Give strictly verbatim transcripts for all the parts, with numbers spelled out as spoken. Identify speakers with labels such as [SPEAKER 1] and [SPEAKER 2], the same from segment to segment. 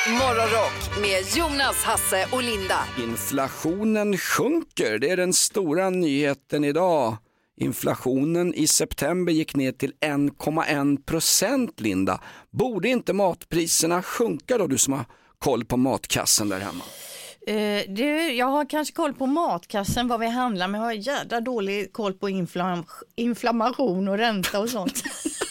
[SPEAKER 1] Morgonrock med Jonas, Hasse och Linda.
[SPEAKER 2] Inflationen sjunker, det är den stora nyheten idag. Inflationen i september gick ner till en komma en procent, Linda. Borde inte matpriserna sjunka då, du som har koll på matkassen där hemma?
[SPEAKER 3] Uh, du, jag har kanske koll på matkassen, vad vi handlar, men jag har jävla dålig koll på inflam- inflammation och ränta och sånt.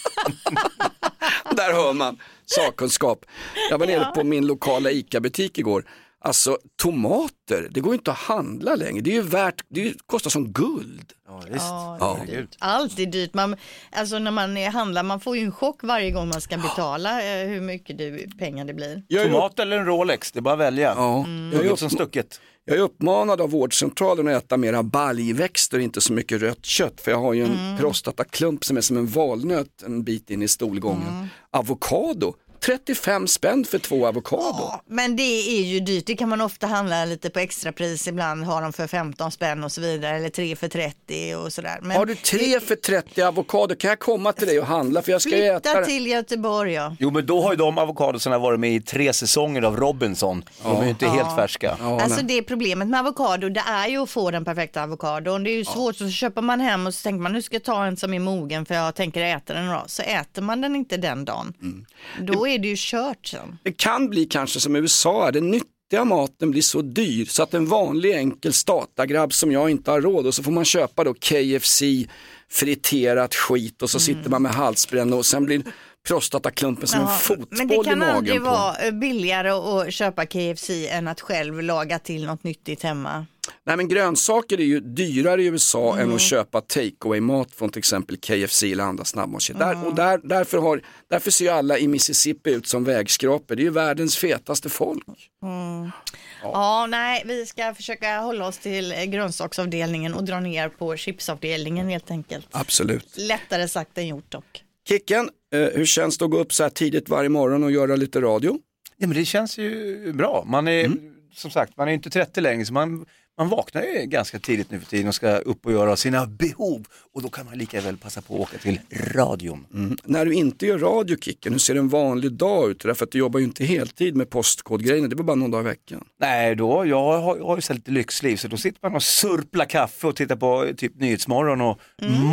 [SPEAKER 2] Där hör man sakkunskap. Jag var nere
[SPEAKER 3] Ja.
[SPEAKER 2] på min lokala ICA-butik igår. Alltså tomater, det går inte att handla längre. Det är ju värt, det är ju, kostar som guld.
[SPEAKER 4] Ja, visst.
[SPEAKER 3] Ja,
[SPEAKER 2] Ja.
[SPEAKER 3] det är dyrt. Allt är dyrt. Man, alltså när man handlar, man får ju en chock varje gång man ska betala eh, hur mycket det, pengar det blir.
[SPEAKER 2] Jag är, upp,
[SPEAKER 4] Tomat eller en Rolex, det är bara att välja.
[SPEAKER 2] ja,
[SPEAKER 4] Det
[SPEAKER 2] jag,
[SPEAKER 4] är
[SPEAKER 2] är
[SPEAKER 4] som
[SPEAKER 2] upp,
[SPEAKER 4] stucket.
[SPEAKER 2] jag är uppmanad av vårdcentralen att äta mera baljväxter och inte så mycket rött kött. För jag har ju en
[SPEAKER 3] Mm.
[SPEAKER 2] prostataklump som är som en valnöt en bit in i stolgången.
[SPEAKER 3] Mm.
[SPEAKER 2] Avokado, trettiofem spänn för två avokado.
[SPEAKER 3] Ja, men det är ju dyrt. Det kan man ofta handla lite på extrapris. Ibland har de för femton spänn och så vidare. Eller tre för trettio och sådär. Men
[SPEAKER 2] Har du tre för trettio avokado kan jag komma till dig och handla för jag ska ju äta
[SPEAKER 3] flytta
[SPEAKER 2] det.
[SPEAKER 3] till Göteborg, ja.
[SPEAKER 4] Jo, men då har ju de avokadosarna varit med i tre säsonger av Robinson. De är ju inte helt färska.
[SPEAKER 2] Ja,
[SPEAKER 3] Alltså
[SPEAKER 2] nej.
[SPEAKER 3] det är problemet med avokado, det är ju att få den perfekta avokadon. Det är ju svårt, så köper man hem och så tänker man nu ska jag ta en som är mogen för jag tänker äta den då. Så äter man den inte den dagen.
[SPEAKER 2] Mm.
[SPEAKER 3] Då är det ju kört sen.
[SPEAKER 2] Det kan bli kanske som i U S A, den nyttiga maten blir så dyr så att en vanlig enkel statagrabb som jag inte har råd, och så får man köpa då K F C friterat skit och så sitter man med halsbränna och sen blir prostataklumpen som
[SPEAKER 3] Ja,
[SPEAKER 2] en fotboll
[SPEAKER 3] men det kan
[SPEAKER 2] i magen
[SPEAKER 3] aldrig
[SPEAKER 2] på.
[SPEAKER 3] vara billigare att köpa K F C än att själv laga till något nyttigt hemma.
[SPEAKER 2] Nej, men grönsaker är ju dyrare i U S A
[SPEAKER 3] Mm.
[SPEAKER 2] än att köpa takeaway-mat från till exempel K F C eller andra snabbmatskedjor.
[SPEAKER 3] Mm.
[SPEAKER 2] Där, och där, därför, har, därför ser ju alla i Mississippi ut som vägskrapor. Det är ju världens fetaste folk.
[SPEAKER 3] Ja. ja, nej, vi ska försöka hålla oss till grönsaksavdelningen och dra ner på chipsavdelningen helt enkelt.
[SPEAKER 2] Absolut.
[SPEAKER 3] Lättare sagt än gjort dock.
[SPEAKER 2] Kicken, eh, hur känns det att gå upp så här tidigt varje morgon och göra lite radio?
[SPEAKER 4] Ja, men det känns ju bra. Man är, som sagt, man är inte trettio längre, så man, man vaknar ju ganska tidigt nu för tiden och ska upp och göra sina behov. Och då kan man lika väl passa på att åka till radion.
[SPEAKER 2] Mm. När du inte gör radio, Kicken, hur ser en vanlig dag ut? Därför att du jobbar ju inte heltid med postkodgrejerna, det var bara någon dag i veckan.
[SPEAKER 4] Nej, då, jag har, jag har ju så lite lyxliv, så då sitter man och surplar kaffe och tittar på typ Nyhetsmorgon och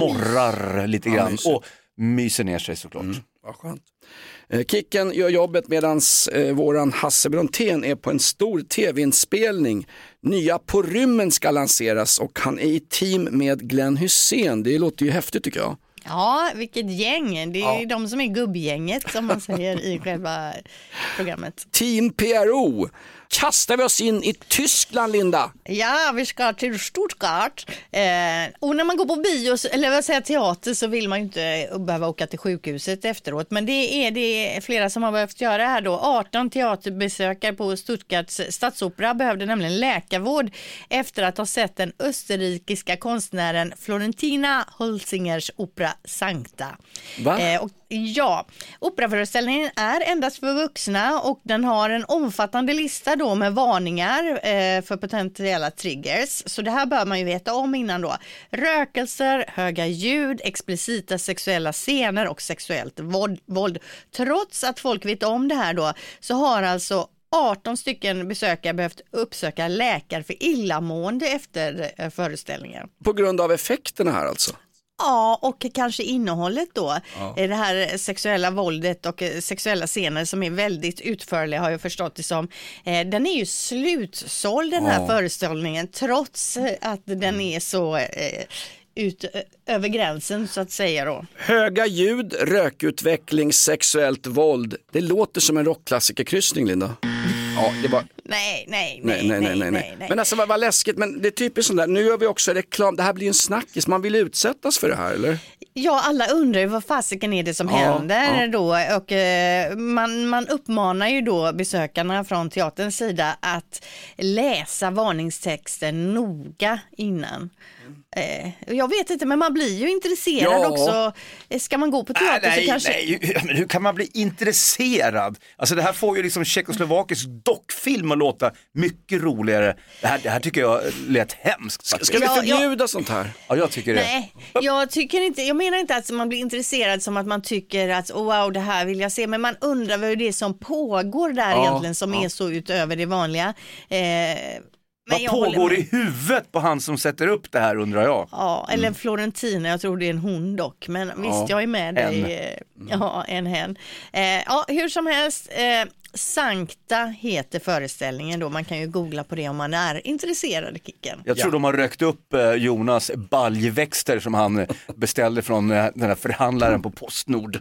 [SPEAKER 4] morrar lite
[SPEAKER 2] Ja,
[SPEAKER 4] grann.
[SPEAKER 2] mysigt.
[SPEAKER 4] Och myser ner sig såklart.
[SPEAKER 2] Mm. Vad skönt. Eh, Kicken gör jobbet medan eh, våran Hasse Brontén är på en stor tv-inspelning. Nya På rymmen ska lanseras och han är i team med Glenn Hussein. Det låter ju häftigt tycker jag.
[SPEAKER 3] Ja, vilket gäng. Det är
[SPEAKER 2] Ja.
[SPEAKER 3] de som är gubbgänget som man säger i själva programmet.
[SPEAKER 2] Team P R O. Kastar vi oss in i Tyskland, Linda?
[SPEAKER 3] Ja, vi ska till Stuttgart. Eh, och när man går på bio, eller vad säger teater, så vill man ju inte behöva åka till sjukhuset efteråt. Men det är det flera som har behövt göra här då. arton teaterbesökare på Stuttgarts stadsopera behövde nämligen läkarvård efter att ha sett den österrikiska konstnären Florentina Holzingers opera Sancta.
[SPEAKER 2] Va?
[SPEAKER 3] Eh, och ja, operaföreställningen är endast för vuxna och den har en omfattande lista då med varningar eh, för potentiella triggers. Så det här bör man ju veta om innan då. Rökelser, höga ljud, explicita sexuella scener och sexuellt våld. våld. Trots att folk vet om det här då, så har alltså arton stycken besökare behövt uppsöka läkare för illamående efter eh, föreställningen.
[SPEAKER 2] På grund av effekterna här alltså?
[SPEAKER 3] Ja, och kanske innehållet då. Ja. Det här sexuella våldet och sexuella scener som är väldigt utförliga har jag förstått det som. Den är ju slutsåld den här ja. föreställningen trots att den är så eh, ut över gränsen så att säga då.
[SPEAKER 2] Höga ljud, rökutveckling, sexuellt våld. Det låter som en rockklassikerkryssning, Linda. Ja, det var...
[SPEAKER 3] Nej, nej,
[SPEAKER 2] nej, nej, nej, nej, nej, nej. Men alltså vad var läskigt, men det är typiskt sånt där. Nu gör vi också reklam, det här blir en snackis. Man vill utsättas för det här, eller?
[SPEAKER 3] Ja, alla undrar ju vad fasiken är det som ja, händer ja. då. Och eh, man, man uppmanar ju då besökarna från teaterns sida att läsa varningstexten noga innan. Eh, jag vet inte, men man blir ju intresserad
[SPEAKER 2] Ja.
[SPEAKER 3] också. Ska man gå på teater
[SPEAKER 4] Nej,
[SPEAKER 3] så kanske...
[SPEAKER 4] nej, men hur kan man bli intresserad? Alltså det här får ju liksom tjeckoslovakisk dockfilm att låta mycket roligare. Det här, det här tycker jag lät hemskt faktiskt.
[SPEAKER 2] Ska vi
[SPEAKER 3] Ja,
[SPEAKER 2] förbjuda sånt här?
[SPEAKER 4] Ja, jag tycker det.
[SPEAKER 3] Nej, jag tycker inte, jag menar inte att man blir intresserad som att man tycker att oh, wow, det här vill jag se, men man undrar vad det är som pågår där
[SPEAKER 2] Ja,
[SPEAKER 3] egentligen som
[SPEAKER 2] ja.
[SPEAKER 3] är så utöver det vanliga. Eh, men
[SPEAKER 4] Vad
[SPEAKER 3] jag håller
[SPEAKER 4] pågår
[SPEAKER 3] med.
[SPEAKER 4] i huvudet på han som sätter upp det här, undrar jag.
[SPEAKER 3] Ja, eller Florentina, jag tror det är en hon dock, men visst, jag är med dig. Eh, Ja, en hen. Eh, ja, hur som helst, eh, Sankta heter föreställningen då, man kan ju googla på det om man är intresserad, Kicken.
[SPEAKER 4] Jag tror
[SPEAKER 2] Ja.
[SPEAKER 4] de har rökt upp eh, Jonas baljväxter som han eh, beställde från eh, den här förhandlaren på Postnord.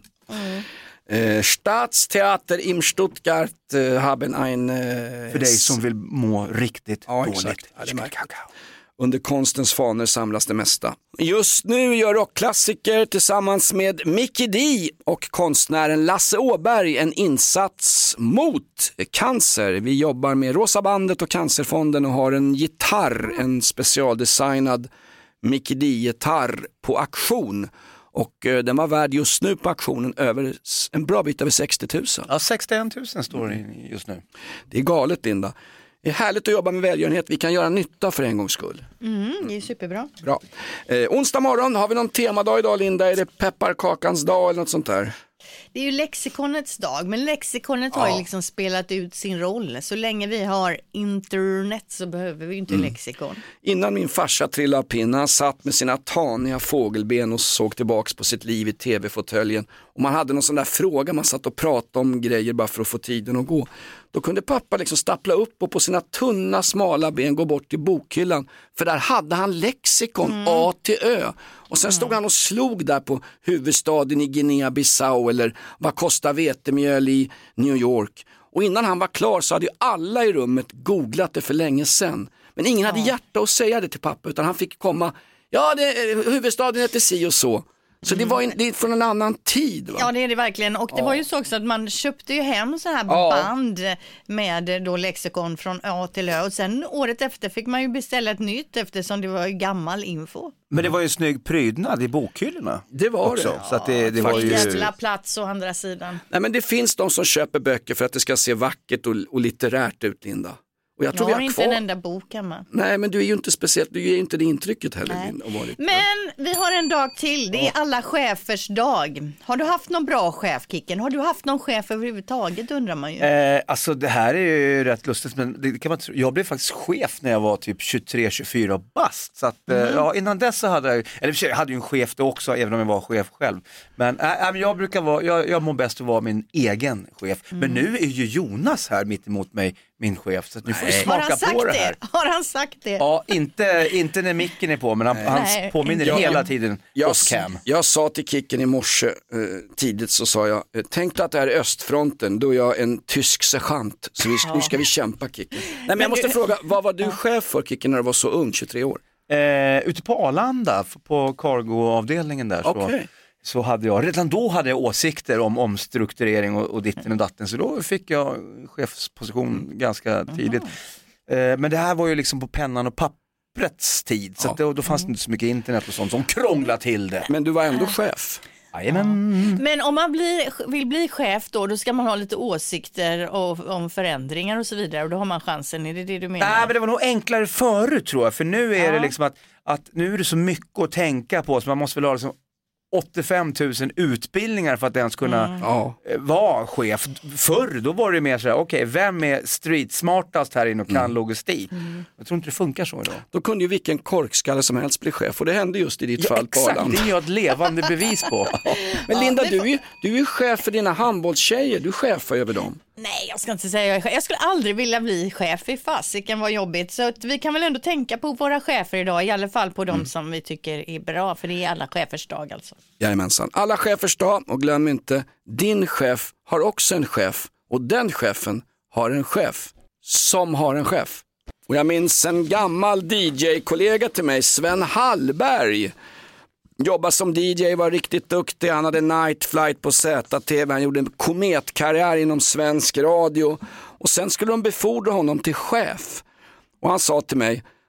[SPEAKER 2] Eh, Staatstheater im Stuttgart eh, haben ein... Eh,
[SPEAKER 4] För dig som vill må riktigt
[SPEAKER 2] Ja,
[SPEAKER 4] dåligt.
[SPEAKER 2] exakt. Ja, det märker jag. Under konstens fanor samlas det mesta. Just nu gör rockklassiker tillsammans med Mickey D och konstnären Lasse Åberg en insats mot cancer. Vi jobbar med Rosa bandet och Cancerfonden och har en gitarr, en specialdesignad Mickey D-gitarr på auktion. Och eh, den var värd just nu på auktionen över, en bra bit över sextio tusen.
[SPEAKER 4] Ja, sextioen tusen står det just nu.
[SPEAKER 2] Det är galet, Linda. Det är härligt att jobba med välgörenhet. Vi kan göra nytta för en gångs skull.
[SPEAKER 3] Mm, det är superbra.
[SPEAKER 2] Bra. Eh, onsdag morgon, har vi någon temadag idag, Linda? Är det pepparkakans dag eller något sånt där?
[SPEAKER 3] Det är ju lexikonets dag, men lexikonet har ju
[SPEAKER 2] Ja.
[SPEAKER 3] liksom spelat ut sin roll. Så länge vi har internet så behöver vi ju inte lexikon.
[SPEAKER 2] Innan min farsa trillade av pinnen, han satt med sina taniga fågelben och såg tillbaks på sitt liv i tv-fåtöljen. Och man hade någon sån där fråga, man satt och pratade om grejer bara för att få tiden att gå. Då kunde pappa liksom stappla upp och på sina tunna smala ben gå bort till bokhyllan. För där hade han lexikon
[SPEAKER 3] Mm.
[SPEAKER 2] A till Ö. Och sen stod han och slog där på huvudstaden i Guinea-Bissau eller vad kostar vetemjöl i New York. Och innan han var klar så hade ju alla i rummet googlat det för länge sedan. Men ingen hade hjärta att säga det till pappa, utan han fick komma, ja det, huvudstaden heter si och så. Så det var en, det är från en annan tid, va?
[SPEAKER 3] Ja, det är det verkligen. Och det var ju så också att man köpte ju hem så här
[SPEAKER 2] Ja.
[SPEAKER 3] band med då lexikon från A till Ö. Och sen året efter fick man ju beställa ett nytt eftersom det var ju gammal info.
[SPEAKER 4] Men det var ju snygg prydnad i bokhyllorna.
[SPEAKER 2] Det var
[SPEAKER 4] också.
[SPEAKER 2] det.
[SPEAKER 4] Så att det, det var
[SPEAKER 3] Fick
[SPEAKER 4] ju...
[SPEAKER 3] jävla plats å andra sidan.
[SPEAKER 2] Nej, men det finns de som köper böcker för att det ska se vackert och, och litterärt ut, Linda. Och jag
[SPEAKER 3] Jag
[SPEAKER 2] tror vi
[SPEAKER 3] har
[SPEAKER 2] har
[SPEAKER 3] inte
[SPEAKER 2] kvar...
[SPEAKER 3] en enda bok hemma.
[SPEAKER 2] Nej, men du är ju inte speciellt, du ger ju inte det intrycket heller.
[SPEAKER 3] Nej.
[SPEAKER 2] Linda, och varit-
[SPEAKER 3] Men vi har en dag till, det är alla chefers dag. Har du haft någon bra chef, Kicken? Har du haft någon chef överhuvudtaget, undrar man ju.
[SPEAKER 4] Eh, alltså det här är ju rätt lustigt, men det kan man tro. Jag blev faktiskt chef när jag var typ tjugotre tjugofyra bast. Så att, eh, ja, innan dess så hade jag, eller jag hade ju en chef då också, även om jag var chef själv. Men äh, äh, jag brukar vara, jag, jag mår bäst att vara min egen chef. Men nu är ju Jonas här mitt emot mig, min chef. Så att nu får vi
[SPEAKER 3] Har
[SPEAKER 4] smaka
[SPEAKER 3] han sagt
[SPEAKER 4] på det
[SPEAKER 3] det?
[SPEAKER 4] här.
[SPEAKER 3] Har han sagt det?
[SPEAKER 4] Ja, inte, inte när micken är på, men han,
[SPEAKER 3] Nej.
[SPEAKER 4] han påminner
[SPEAKER 3] Jag-
[SPEAKER 4] hela tiden
[SPEAKER 2] Jag,
[SPEAKER 4] off cam.
[SPEAKER 2] jag sa till Kicken i morse eh, tidigt, så sa jag, eh, tänk dig att det här är östfronten, då är jag en tysk sergeant, så vi, nu ska vi kämpa, Kicken. Nej, men jag måste
[SPEAKER 3] du-
[SPEAKER 2] fråga, vad var du chef för, Kicken, när du var så ung, tjugotre år?
[SPEAKER 4] Eh, ute på Arlanda, f- på cargo-avdelningen där, så,
[SPEAKER 2] Okej.
[SPEAKER 4] så hade jag, redan då hade jag åsikter om omstrukturering och, och ditten och datten, så då fick jag chefsposition ganska tidigt. Eh, men det här var ju liksom på pennan och papprets tid, så att då, då fanns det inte så mycket internet och sånt som krånglade till det.
[SPEAKER 2] Men du var ändå chef.
[SPEAKER 4] Jajamän.
[SPEAKER 3] Men om man blir, vill bli chef då, då ska man ha lite åsikter och, om förändringar och så vidare, och då har man chansen, är det det du menar?
[SPEAKER 4] Nej, men det var nog enklare förut tror jag, för nu är
[SPEAKER 3] Ja.
[SPEAKER 4] det liksom att, att nu är det så mycket att tänka på, så man måste väl ha liksom åttiofem tusen utbildningar för att ens kunna
[SPEAKER 2] Ja.
[SPEAKER 4] eh, vara chef. Förr då var det mer så här, okej, vem är street smartast här inne och kan logistik? Jag tror inte det funkar så idag.
[SPEAKER 2] Då kunde ju vilken korkskalle som helst bli chef, och det hände just i ditt
[SPEAKER 4] Ja,
[SPEAKER 2] fall på
[SPEAKER 4] exakt,
[SPEAKER 2] Arlanda.
[SPEAKER 4] det är jag ett levande bevis på.
[SPEAKER 2] Men Linda, du är ju du är ju chef för dina handbollstjejer, du chefar över dem.
[SPEAKER 3] Nej, jag ska inte säga jag är chef. Jag skulle aldrig vilja bli chef i fasiken, vad jobbigt. Så att vi kan väl ändå tänka på våra chefer idag, i alla fall på de som vi tycker är bra, för det är alla chefers dag alltså.
[SPEAKER 2] Jajamensan. Alla chefers dag, och glöm inte, din chef har också en chef, och den chefen har en chef som har en chef. Och jag minns en gammal D J-kollega till mig, Sven Hallberg. Jobbade som D J, var riktigt duktig, han hade Night Flight på Z T V, han gjorde en kometkarriär inom svensk radio, och sen skulle de befordra honom till chef. Och han sa till mig,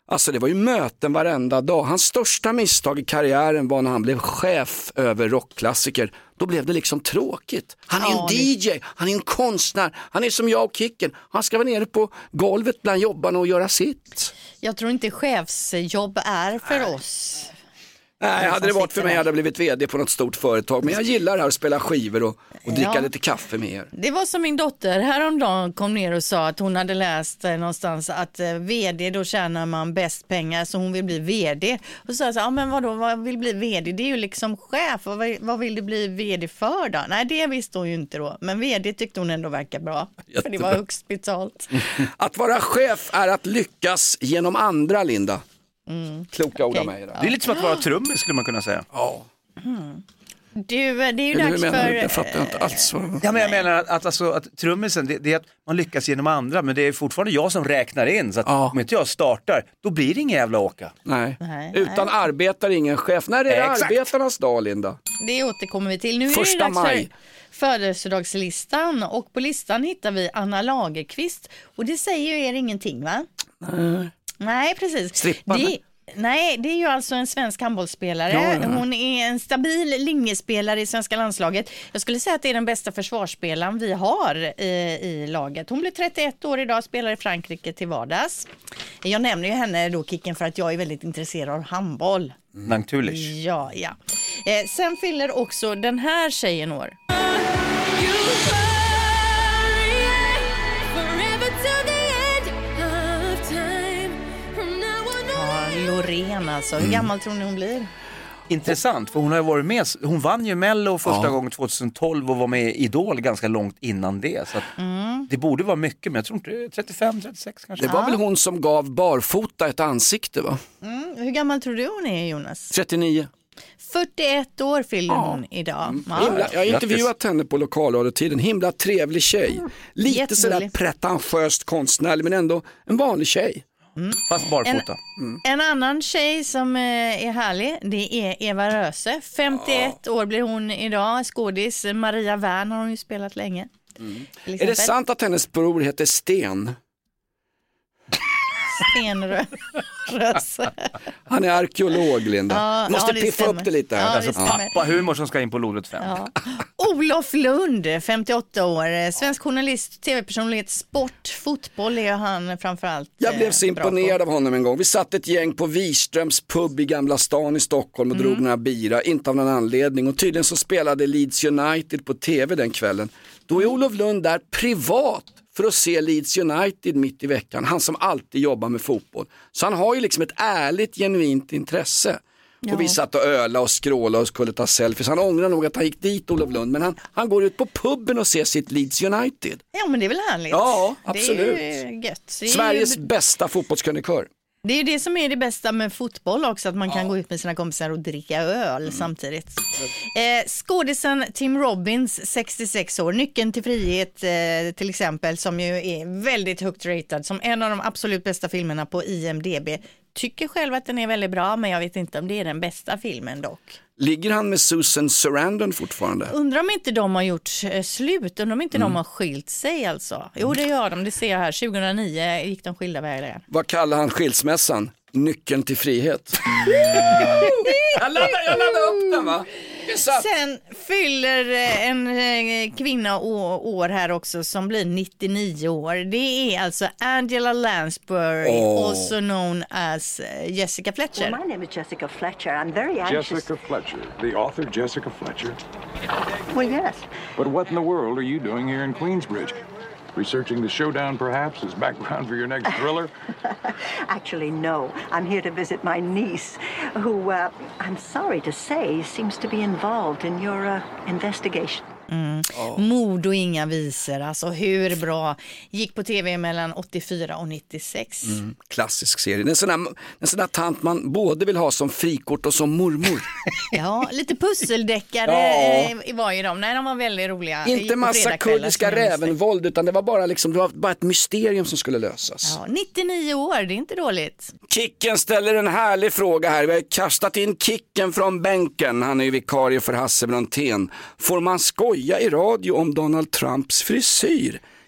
[SPEAKER 2] Alltså det var ju möten varenda dag. Hans största misstag i karriären var när han blev chef över rockklassiker. Då blev det liksom tråkigt. Han är
[SPEAKER 3] Ja,
[SPEAKER 2] en D J, han är en konstnär, han är som jag och Kicken. Han ska vara nere på golvet bland jobbarna och göra sitt.
[SPEAKER 3] Jag tror inte chefsjobb är för oss.
[SPEAKER 2] Nej, hade det varit för mig hade jag blivit vd på något stort företag. Men jag gillar det här att spela skivor och, och dricka
[SPEAKER 3] Ja.
[SPEAKER 2] lite kaffe med er.
[SPEAKER 3] Det var som min dotter häromdagen kom ner och sa att hon hade läst eh, någonstans att eh, vd, då tjänar man bäst pengar, så hon vill bli vd. Och så sa jag så, ja men vadå, vad vill bli vd? Det är ju liksom chef, och vad, vad vill du bli vd för då? Nej, det visste hon ju inte då, men vd tyckte hon ändå verkar bra.
[SPEAKER 2] Jättebra.
[SPEAKER 3] För det var högst betalt.
[SPEAKER 2] Att vara chef är att lyckas genom andra, Linda.
[SPEAKER 3] Mm.
[SPEAKER 2] Kloka ord av
[SPEAKER 3] Okej.
[SPEAKER 2] mig. Då.
[SPEAKER 4] Det är lite som att vara trummis skulle man kunna säga.
[SPEAKER 2] Ja.
[SPEAKER 3] Du, det är ju
[SPEAKER 2] Eller hur
[SPEAKER 3] dags
[SPEAKER 2] menar
[SPEAKER 3] för...
[SPEAKER 2] du? Det fattar jag inte alls. vad-
[SPEAKER 4] Ja, men jag menar att, att, alltså, att trummisen, det, det är att man lyckas genom andra, men det är fortfarande jag som räknar in, så att
[SPEAKER 2] Ja.
[SPEAKER 4] om inte jag startar, då blir det ingen jävla åka.
[SPEAKER 2] Nej.
[SPEAKER 3] Nej,
[SPEAKER 2] Utan
[SPEAKER 3] nej.
[SPEAKER 2] arbetar ingen chef. När är det
[SPEAKER 4] Exakt.
[SPEAKER 2] arbetarnas dag, Linda?
[SPEAKER 3] Det återkommer vi till. Nu är
[SPEAKER 2] Första
[SPEAKER 3] det dags
[SPEAKER 2] maj.
[SPEAKER 3] för födelsedagslistan, och på listan hittar vi Anna Lagerqvist, och det säger ju er ingenting, va?
[SPEAKER 2] Nej.
[SPEAKER 3] Nej, precis.
[SPEAKER 2] Stripparna.
[SPEAKER 3] Det, nej, det är ju alltså en svensk handbollsspelare.
[SPEAKER 2] Ja, ja.
[SPEAKER 3] Hon är en stabil linjespelare i svenska landslaget. Jag skulle säga att det är den bästa försvarsspelaren vi har i, i laget. Hon blir trettioett år idag, spelar i Frankrike till vardags. Jag nämner ju henne då, Kicken, för att jag är väldigt intresserad av handboll.
[SPEAKER 4] Naturligt.
[SPEAKER 3] Ja, ja. Eh, sen fyller också den här tjejen år. Ja, Loreen alltså. Hur gammal tror ni hon blir?
[SPEAKER 4] Intressant, för hon har ju varit med, hon vann ju Mello första
[SPEAKER 2] Ja.
[SPEAKER 4] gången tjugohundratolv och var med i Idol ganska långt innan det. Så att det borde vara mycket, men jag tror inte trettiofem trettiosex kanske.
[SPEAKER 2] Det var väl hon som gav barfota ett ansikte, va?
[SPEAKER 3] Mm, hur gammal tror du hon är, Jonas?
[SPEAKER 2] trettionio.
[SPEAKER 3] fyrtioett år fyller hon idag. Ja.
[SPEAKER 2] Himla, jag har
[SPEAKER 4] Grattis.
[SPEAKER 2] intervjuat henne på lokalradiotiden. Himla trevlig tjej. Lite
[SPEAKER 3] Jättegullig.
[SPEAKER 2] sådär pretentiöst konstnärlig, men ändå en vanlig tjej.
[SPEAKER 4] Fast barfota.
[SPEAKER 3] En annan tjej som eh, är härlig, det är Eva Röse. femtioett år blir hon idag. Skådis. Maria Wern har hon ju spelat länge. Till
[SPEAKER 2] Är det
[SPEAKER 3] exempel.
[SPEAKER 2] sant att hennes bror heter Sten?
[SPEAKER 3] Stenröse.
[SPEAKER 2] Han är arkeolog, Linda.
[SPEAKER 3] Ja,
[SPEAKER 2] Måste
[SPEAKER 3] ja, det
[SPEAKER 2] piffa
[SPEAKER 3] stämmer.
[SPEAKER 2] upp det lite här.
[SPEAKER 3] Ja, det
[SPEAKER 2] Alltså,
[SPEAKER 3] stämmer.
[SPEAKER 4] Pappa-humor som ska in på Lodet fem.
[SPEAKER 3] Ja. Olof Lund, femtioåtta år. Svensk journalist, tv-personlighet, sport, fotboll är han framförallt.
[SPEAKER 2] Jag blev
[SPEAKER 3] eh,
[SPEAKER 2] så
[SPEAKER 3] bra på.
[SPEAKER 2] imponerad av honom en gång. Vi satt ett gäng på Wiströms pub i Gamla stan i Stockholm och
[SPEAKER 3] Mm.
[SPEAKER 2] drog några bira, inte av någon anledning. Och tydligen så spelade Leeds United på tv den kvällen. Då är Olof Lund där privat för att se Leeds United mitt i veckan. Han som alltid jobbar med fotboll. Så han har ju liksom ett ärligt, genuint intresse.
[SPEAKER 3] Ja.
[SPEAKER 2] Och vi satt och öla och skråla och skulle ta selfies. Han ångrar nog att han gick dit, Olof Lund. Men han, han går ut på puben och ser sitt Leeds United.
[SPEAKER 3] Ja, men det är väl härligt.
[SPEAKER 2] Ja, absolut.
[SPEAKER 3] Det är ju gött. Så det är
[SPEAKER 2] Sveriges
[SPEAKER 3] ju...
[SPEAKER 2] bästa fotbollskrönikör.
[SPEAKER 3] Det är ju det som är det bästa med fotboll också, att man kan gå ut med sina kompisar och dricka öl
[SPEAKER 2] Mm.
[SPEAKER 3] samtidigt. Eh, skådisen Tim Robbins, sextiosex år, Nyckeln till frihet eh, till exempel, som ju är väldigt högt ratad som en av de absolut bästa filmerna på I M D B. Tycker själv att den är väldigt bra, men jag vet inte om det är den bästa filmen dock.
[SPEAKER 2] Ligger han med Susan Sarandon fortfarande?
[SPEAKER 3] Undrar om inte de har gjort eh, slut, undrar om inte
[SPEAKER 2] Mm.
[SPEAKER 3] de har skilt sig alltså. Jo, det gör de, det ser jag här. tjugohundranio gick de skilda vägar.
[SPEAKER 2] Vad kallar han skilsmässan? Nyckeln till frihet. jag, laddar, jag laddar upp den, va? Det är sant.
[SPEAKER 3] Sen fyller eh, en eh, kvinna å- år här också som blir nittionio år. Det är alltså Angela Lansbury,
[SPEAKER 2] Åh.
[SPEAKER 3] also known as eh, Jessica Fletcher.
[SPEAKER 5] Well, my name is Jessica Fletcher. I'm very anxious.
[SPEAKER 6] Jessica Fletcher, the author Jessica Fletcher.
[SPEAKER 5] Well, yes.
[SPEAKER 6] But what in the world are you doing here in Queensbridge? Researching the showdown, perhaps, as background for your next thriller?
[SPEAKER 5] Actually, no. I'm here to visit my niece, who, uh, I'm sorry to say, seems to be involved in your uh, investigation.
[SPEAKER 3] Mord och inga visor, alltså hur bra. Gick på tv mellan åttiofyra och nittiosex.
[SPEAKER 2] Mm, klassisk serie. Det är en sån, där, en sån där tant man både vill ha som frikort och som mormor.
[SPEAKER 3] Ja, lite pusseldeckare
[SPEAKER 2] Ja.
[SPEAKER 3] eh, var ju de. Nej, de var väldigt roliga. Gick
[SPEAKER 2] Inte
[SPEAKER 3] på
[SPEAKER 2] massa
[SPEAKER 3] fredagskvällar,
[SPEAKER 2] kurdiska
[SPEAKER 3] som jag minns det.
[SPEAKER 2] rävenvåld, utan det var bara, liksom, det var bara ett mysterium som skulle lösas.
[SPEAKER 3] Ja, nittionio år, det är inte dåligt.
[SPEAKER 2] Kicken ställer en härlig fråga här. Vi har kastat in Kicken från bänken. Han är ju vikarie för Hasse Brontén. Får man skoja i radio om Donald Trumps frisyr?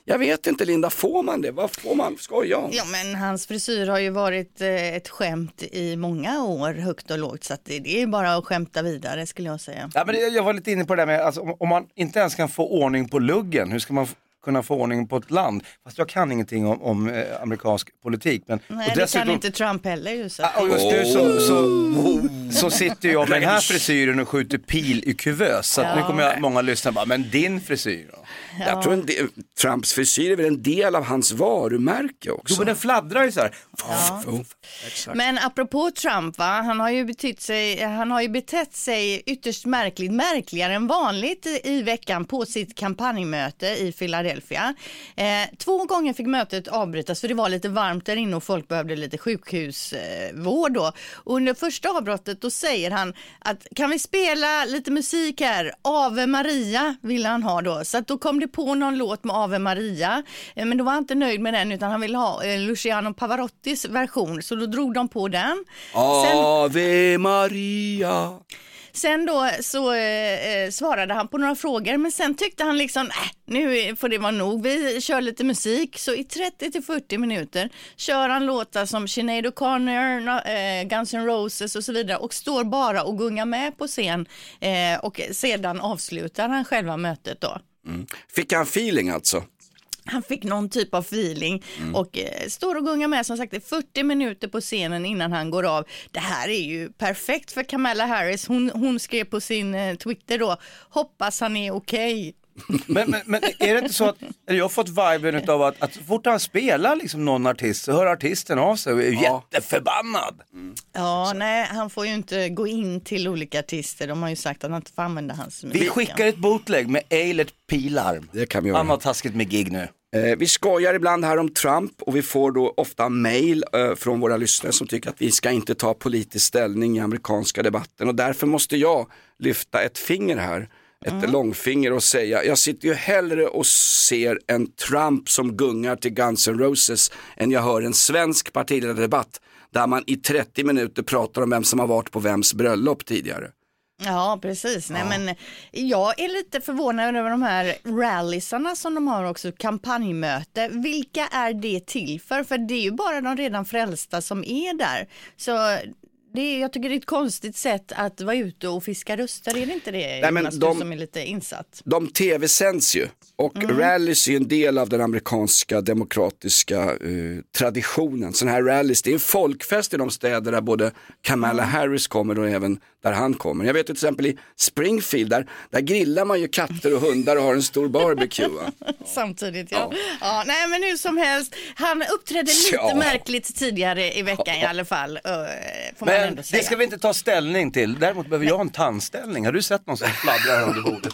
[SPEAKER 2] Jag vet inte, Linda, får man det? Vad får man skoja om?
[SPEAKER 3] Ja, men hans frisyr har ju varit eh, ett skämt i många år, högt och lågt, så att det, det är bara att skämta vidare, skulle jag säga.
[SPEAKER 4] Ja, men det, jag var lite inne på det där med, alltså, om, om man inte ens kan få ordning på luggen, hur ska man f- kunna få ordning på ett land? Fast jag kan ingenting om, om eh, amerikansk politik. Men,
[SPEAKER 3] Nej,
[SPEAKER 4] och
[SPEAKER 3] det
[SPEAKER 4] dessutom,
[SPEAKER 3] kan inte Trump heller ju. Så.
[SPEAKER 4] Ja, och just nu så, så, så sitter jag med den här frisyren och skjuter pil i kuvös. Så att
[SPEAKER 3] Ja.
[SPEAKER 4] nu kommer jag, många lyssna bara, men din frisyr då?
[SPEAKER 3] Ja.
[SPEAKER 2] Jag tror en del, Trumps frisyr är väl en del av hans varumärke också.
[SPEAKER 4] Jo, men den fladdrar ju så här.
[SPEAKER 3] Ja.
[SPEAKER 2] Oh, exakt.
[SPEAKER 3] Men apropå Trump, va? Han har ju betytt sig, han har ju betett sig ytterst märkligt, märkligare än vanligt i, i veckan på sitt kampanjmöte i Philadelphia. Eh, två gånger fick mötet avbrytas för det var lite varmt där inne och folk behövde lite sjukhusvård då. Och under första avbrottet då säger han att kan vi spela lite musik här? Ave Maria ville han ha då. Så att då kom det på någon låt med Ave Maria. Eh, men då var han inte nöjd med den utan han ville ha eh, Luciano Pavarottis version. Så då drog de på den. Sen,
[SPEAKER 2] Ave Maria.
[SPEAKER 3] sen då så eh, svarade han på några frågor men sen tyckte han liksom äh, nu får det vara nog, vi kör lite musik. Så i trettio till fyrtio minuter kör han låtar som Sinead O'Connor, eh, Guns N' Roses och så vidare och står bara och gungar med på scen eh, och sedan avslutar han själva mötet då.
[SPEAKER 2] Mm. Fick han feeling alltså?
[SPEAKER 3] Han fick någon typ av feeling mm. och eh, står och gungar med som sagt fyrtio minuter på scenen innan han går av. Det här är ju perfekt för Kamala Harris. Hon, hon skrev på sin eh, Twitter då, hoppas han är okej. Okay.
[SPEAKER 4] Men, men, men är det inte så att, eller jag har fått viben av att, att så fort han spelar liksom någon artist så hör artisten av sig och är ja. jätteförbannad. Mm.
[SPEAKER 3] Ja, nej, han får ju inte gå in till olika artister. De har ju sagt att han inte får använda hans musik.
[SPEAKER 4] Vi skickar ett bootleg med Eilert Pilarm.
[SPEAKER 2] Det kan vi göra.
[SPEAKER 4] Han har taskigt med gig nu.
[SPEAKER 2] Eh, vi skojar ibland här om Trump och vi får då ofta mejl eh, från våra lyssnare som tycker att vi ska inte ta politisk ställning i amerikanska debatten och därför måste jag lyfta ett finger här. Ett mm. långfinger och säga, jag sitter ju hellre och ser en Trump som gungar till Guns N' Roses än jag hör en svensk partiledardebatt där man i trettio minuter pratar om vem som har varit på vems bröllop tidigare.
[SPEAKER 3] Ja, precis. Nej,
[SPEAKER 2] Ja.
[SPEAKER 3] men jag är lite förvånad över de här rallisarna som de har också, kampanjmöte. Vilka är det till för? För det är ju bara de redan frälsta som är där. Så det är, jag tycker det är ett konstigt sätt att vara ute och fiska röster, är det inte det?
[SPEAKER 2] Nej, men
[SPEAKER 3] Jonas,
[SPEAKER 2] de-
[SPEAKER 3] du som är lite insatt.
[SPEAKER 2] De tv-sänds ju och
[SPEAKER 3] Mm.
[SPEAKER 2] rallys är ju en del av den amerikanska demokratiska eh, traditionen. Sådana här rallys, det är en folkfest i de städer där både Kamala Harris kommer och även där han kommer. Jag vet till exempel i Springfield, där, där grillar man ju katter och hundar och har en stor barbecue. Va?
[SPEAKER 3] Samtidigt, ja.
[SPEAKER 2] Ja.
[SPEAKER 3] ja. Nej, men hur som helst, han uppträdde lite
[SPEAKER 2] Ja.
[SPEAKER 3] märkligt tidigare i veckan i alla fall, uh, får man
[SPEAKER 4] Men
[SPEAKER 3] ändå säga.
[SPEAKER 4] det ska vi inte ta ställning till. Däremot behöver jag en tandställning. Har du sett någon som fladdrar under bordet?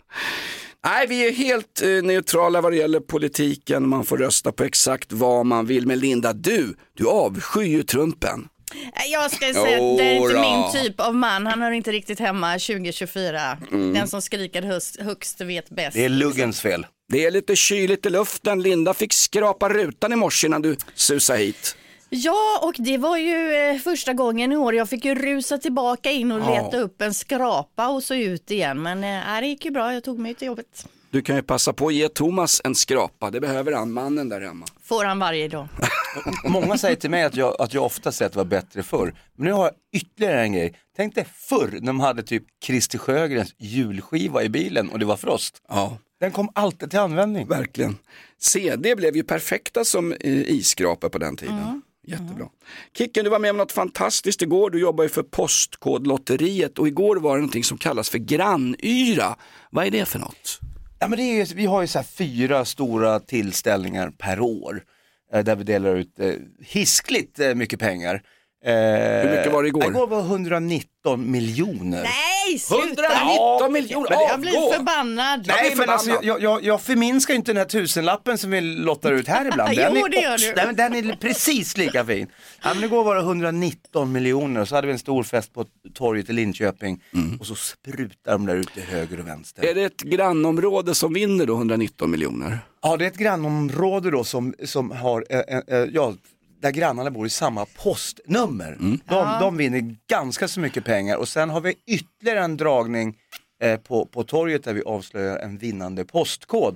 [SPEAKER 2] Nej, vi är helt eh, neutrala vad det gäller politiken. Man får rösta på exakt vad man vill. Men Linda, du, du avskyr ju Trumpen.
[SPEAKER 3] Jag ska säga att det är inte
[SPEAKER 2] Jodå.
[SPEAKER 3] min typ av man. Han hör inte riktigt hemma tjugo tjugofyra. Den som skriker högst, högst vet bäst.
[SPEAKER 4] Det är luggens fel.
[SPEAKER 2] Det är lite kyligt i luften. Linda fick skrapa rutan i morse innan du susade hit.
[SPEAKER 3] Ja, och det var ju eh, första gången i år. Jag fick ju rusa tillbaka in och
[SPEAKER 2] Ja.
[SPEAKER 3] leta upp en skrapa och så ut igen. Men eh, det gick ju bra, jag tog mig till jobbet.
[SPEAKER 2] Du kan ju passa på att ge Thomas en skrapa. Det behöver han, mannen där hemma.
[SPEAKER 3] Får han varje dag.
[SPEAKER 4] Många säger till mig att jag, att jag ofta säger att det var bättre förr. Men nu har jag ytterligare en grej. Tänk dig förr när de hade typ Christer Sjögrens julskiva i bilen och det var Frost.
[SPEAKER 2] Ja,
[SPEAKER 4] Den kom alltid till användning.
[SPEAKER 2] verkligen. C D blev ju perfekta som eh, isskrapor på den tiden. Mm. Jättebra. Kicken, du var med om något fantastiskt igår. Du jobbar ju för Postkodlotteriet och igår var det någonting som kallas för grannyra. Vad är det för något?
[SPEAKER 4] Ja, men det är ju, vi har ju så här fyra stora tillställningar per år. Eh, där vi delar ut eh, hiskligt eh, mycket pengar. Eh,
[SPEAKER 2] Hur mycket var det igår?
[SPEAKER 4] Igår var hundranitton miljoner.
[SPEAKER 3] Nej, sluta!
[SPEAKER 2] hundranitton miljoner,
[SPEAKER 3] Jag
[SPEAKER 2] avgå!
[SPEAKER 3] blir förbannad.
[SPEAKER 4] Nej, men
[SPEAKER 2] förbannad.
[SPEAKER 4] alltså, jag, jag, jag förminskar inte den här tusenlappen som vi lottar ut här ibland. Den
[SPEAKER 3] Jo,
[SPEAKER 4] är
[SPEAKER 3] det gör
[SPEAKER 4] också-
[SPEAKER 3] du.
[SPEAKER 4] Den, den är precis lika fin. Ja, men igår var det hundranitton miljoner och så hade vi en stor fest på torget i Linköping och så sprutar de där ute till höger och vänster.
[SPEAKER 2] Är det ett grannområde som vinner då hundranitton miljoner?
[SPEAKER 4] Ja, det är ett grannområde då som, som har, eh, eh, ja, där grannarna bor i samma postnummer. De, de vinner ganska så mycket pengar och sen har vi ytterligare en dragning eh, på, på torget där vi avslöjar en vinnande postkod.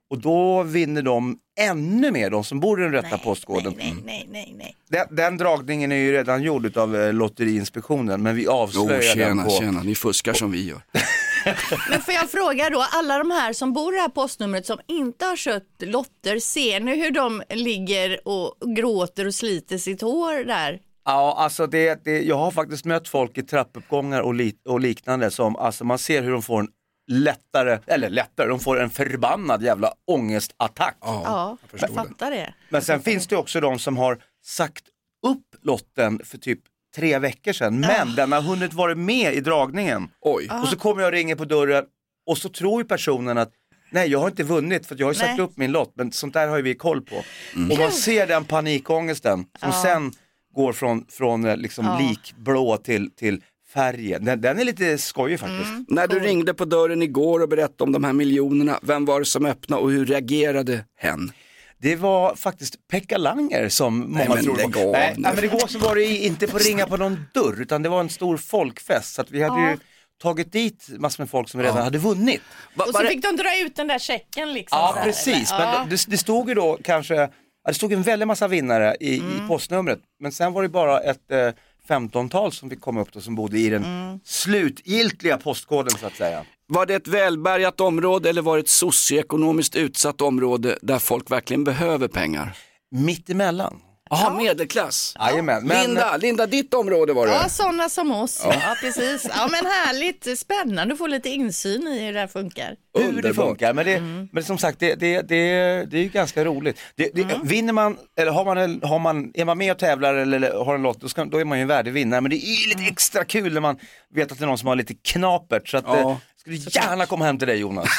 [SPEAKER 4] Och då vinner de ännu mer, de som bor i den rätta
[SPEAKER 3] nej,
[SPEAKER 4] postkoden.
[SPEAKER 3] Nej, nej, nej, nej.
[SPEAKER 4] Den, den dragningen är ju redan gjord av eh, Lotteriinspektionen, men vi avslöjar
[SPEAKER 2] oh, tjena,
[SPEAKER 4] den på...
[SPEAKER 2] tjena, ni fuskar som vi gör.
[SPEAKER 3] Men får jag fråga då, alla de här som bor i det här postnumret som inte har köpt lotter, ser ni hur de ligger och gråter och sliter sitt hår där?
[SPEAKER 4] Ja, alltså det, det, jag har faktiskt mött folk i trappuppgångar och, li, och liknande som, alltså man ser hur de får en lättare, eller lättare, de får en förbannad jävla ångestattack.
[SPEAKER 2] Ja,
[SPEAKER 3] Ja,
[SPEAKER 2] jag
[SPEAKER 3] jag
[SPEAKER 2] förstår
[SPEAKER 3] fattar det.
[SPEAKER 4] Men sen finns det också de som har sagt upp lotten för typ tre veckor sedan, men den har hunnit vara med i dragningen.
[SPEAKER 2] Oj.
[SPEAKER 4] Och så kommer jag och ringer på dörren och så tror ju personen att nej, jag har inte vunnit för jag har ju sagt
[SPEAKER 3] Nej.
[SPEAKER 4] upp min lott, men sånt där har ju vi koll på. Mm. Och man ser den panikångesten som
[SPEAKER 3] Ja.
[SPEAKER 4] sen går från, från eh, liksom
[SPEAKER 3] Ja.
[SPEAKER 4] likblå till, till färgen. Den, den är lite skojig faktiskt.
[SPEAKER 3] Mm.
[SPEAKER 2] När du ringde på dörren igår och berättade om de här miljonerna, vem var det som öppnade och hur reagerade hen?
[SPEAKER 4] Det var faktiskt Pekka Langer som många
[SPEAKER 2] Nej, men
[SPEAKER 4] tror
[SPEAKER 2] lägg
[SPEAKER 4] var.
[SPEAKER 2] av
[SPEAKER 4] Nej,
[SPEAKER 2] nu.
[SPEAKER 4] nej, men igår så var det inte på ringa på någon dörr, utan det var en stor folkfest. Så att vi hade
[SPEAKER 3] Ja.
[SPEAKER 4] ju tagit dit massor med folk som redan hade vunnit.
[SPEAKER 2] Va,
[SPEAKER 3] Och
[SPEAKER 2] var
[SPEAKER 3] så
[SPEAKER 2] det-
[SPEAKER 3] fick de dra ut den där checken liksom.
[SPEAKER 4] Ja,
[SPEAKER 3] så här,
[SPEAKER 4] precis.
[SPEAKER 3] eller? Ja.
[SPEAKER 4] Men det, det stod ju då kanske, ja, det stod en väldig massa vinnare i,
[SPEAKER 3] Mm.
[SPEAKER 4] i postnumret. Men sen var det bara ett eh, femtontal som fick komma upp då, som bodde i den
[SPEAKER 3] Mm.
[SPEAKER 4] slutgiltiga postkoden så att säga.
[SPEAKER 2] Var det ett välbärgat område eller var det ett socioekonomiskt utsatt område där folk verkligen behöver pengar?
[SPEAKER 4] Mitt emellan.
[SPEAKER 2] Jaha, medelklass.
[SPEAKER 4] Jajamän, men-
[SPEAKER 2] Linda, Linda, ditt område var det.
[SPEAKER 3] Ja, sådana som oss. Ja. precis. Ja, men härligt, spännande att få lite insyn i hur det här funkar.
[SPEAKER 4] Hur det
[SPEAKER 2] Underbart.
[SPEAKER 4] funkar, men, det,
[SPEAKER 3] Mm.
[SPEAKER 4] men som sagt det, det, det, det är ju ganska roligt. Det, det,
[SPEAKER 3] Mm.
[SPEAKER 4] Vinner man, eller har man, har man, är man med och tävlar eller har en lott, då, ska, då är man ju en värdig vinnare. Men det är ju lite
[SPEAKER 3] Mm.
[SPEAKER 4] extra kul när man vet att det är någon som har lite knapert. Så att,
[SPEAKER 2] Ja.
[SPEAKER 4] eh, skulle gärna komma hem till dig Jonas.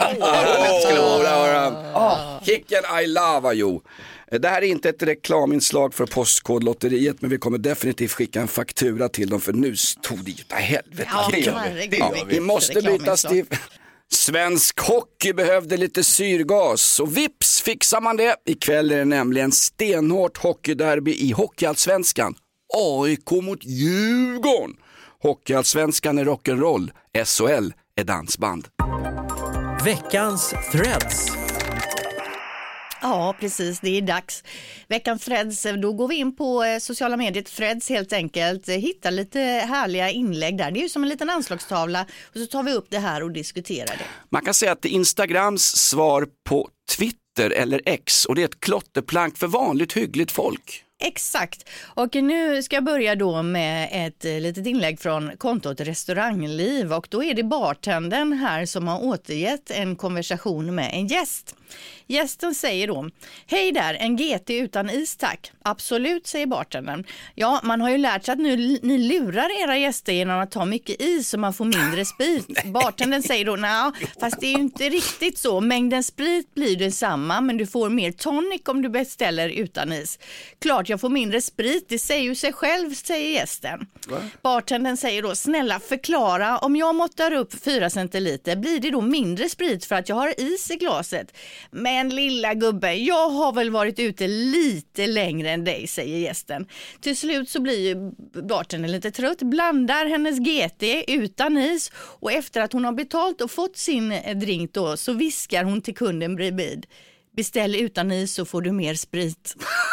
[SPEAKER 2] Åh, skulle vara oh. Kicken I love you. Det här är inte ett reklaminslag för Postkodlotteriet, men vi kommer definitivt skicka en faktura till dem för nu stod det ju ta helvete.
[SPEAKER 3] Ja,
[SPEAKER 2] Det gör vi.
[SPEAKER 3] herregud,
[SPEAKER 2] Ja,
[SPEAKER 3] vilket
[SPEAKER 2] vi måste byta
[SPEAKER 3] reklaminslag.
[SPEAKER 2] stiv. Svensk hockey behövde lite syrgas och vips fixar man det. Ikväll är det nämligen stenhårt hockeyderby i Hockeyallsvenskan. A I K mot Djurgården. Hockeyallsvenskan är rock'n'roll, S H L är dansband.
[SPEAKER 7] Veckans Threads.
[SPEAKER 3] Ja, precis. Det är dags. Veckans Threads, då går vi in på eh, sociala medier, Threads helt enkelt. Hitta lite härliga inlägg där. Det är ju som en liten anslagstavla och så tar vi upp det här och diskuterar det.
[SPEAKER 2] Man kan säga att det är Instagrams svar på Twitter eller X och det är ett klotterplank för vanligt hyggligt folk.
[SPEAKER 3] Exakt. Och nu ska jag börja då med ett eh, litet inlägg från kontot Restaurangliv och då är det bartendern här som har återgett en konversation med en gäst. Gästen säger då: hej där, en G T utan is tack. Absolut, säger bartendern. Ja, man har ju lärt sig att nu, ni lurar era gäster genom att ta mycket is så man får mindre sprit. Bartendern säger då: nej, fast det är ju inte riktigt så. Mängden sprit blir densamma, men du får mer tonic om du beställer utan is. Klart jag får mindre sprit, det säger ju sig själv, säger gästen. Va? Bartendern säger då: snälla förklara, om jag måttar upp fyra centiliter, blir det då mindre sprit för att jag har is i glaset? Men lilla gubbe, jag har väl varit ute lite längre än dig, säger gästen. Till slut så blir ju bartendern lite trött, blandar hennes G T utan is och efter att hon har betalt och fått sin drink då så viskar hon till kunden bredvid: beställ utan is så får du mer sprit.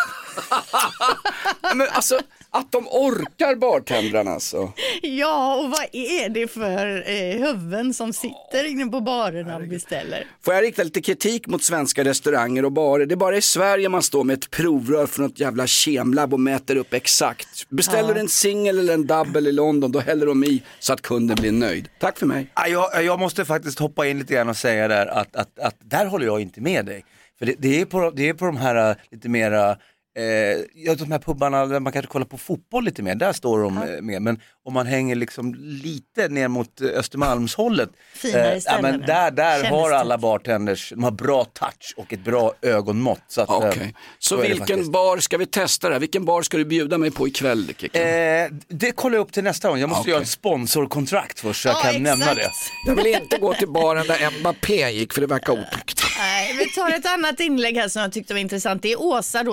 [SPEAKER 2] Men alltså, att de orkar bartendrarna alltså.
[SPEAKER 3] Ja, och vad är det för eh, huvuden som sitter inne på barerna och beställer?
[SPEAKER 2] Får jag rikta lite kritik mot svenska restauranger och barer? Det är bara i Sverige man står med ett provrör från ett jävla kemlabb och mäter upp exakt. Beställer
[SPEAKER 3] Ja.
[SPEAKER 2] en singel eller en double i London, då häller de i så att kunden blir nöjd. Tack för mig.
[SPEAKER 4] Ja, jag, jag måste faktiskt hoppa in lite grann och säga där att, att, att där håller jag inte med dig. För det, det, är, på, det är på de här uh, lite mera, eh, ja, de här pubbarna där man kanske kollar på fotboll lite mer, där står de uh, med. Men om man hänger liksom lite ner mot uh, Östermalmshållet,
[SPEAKER 3] Finare
[SPEAKER 4] ja,
[SPEAKER 3] ställen.
[SPEAKER 4] men där, där har
[SPEAKER 3] Kändisställen.
[SPEAKER 4] alla bartenders, de har bra touch och ett bra ögonmått. Så, att,
[SPEAKER 2] Okej,
[SPEAKER 4] eh,
[SPEAKER 2] så
[SPEAKER 4] är det
[SPEAKER 2] vilken
[SPEAKER 4] faktiskt.
[SPEAKER 2] bar ska vi testa det? Vilken bar ska du bjuda mig på ikväll, Kicken?
[SPEAKER 4] Eh, det kollar jag upp till nästa gång. Jag måste
[SPEAKER 2] Okej.
[SPEAKER 4] göra ett sponsorkontrakt först så jag
[SPEAKER 3] Ja,
[SPEAKER 4] kan
[SPEAKER 3] exakt.
[SPEAKER 4] nämna det.
[SPEAKER 2] Jag vill inte gå till baren där Mbappé gick för det verkar otäckt.
[SPEAKER 3] Nej, vi tar ett annat inlägg här som jag tyckte var intressant. Det är Åsa då som har skrivit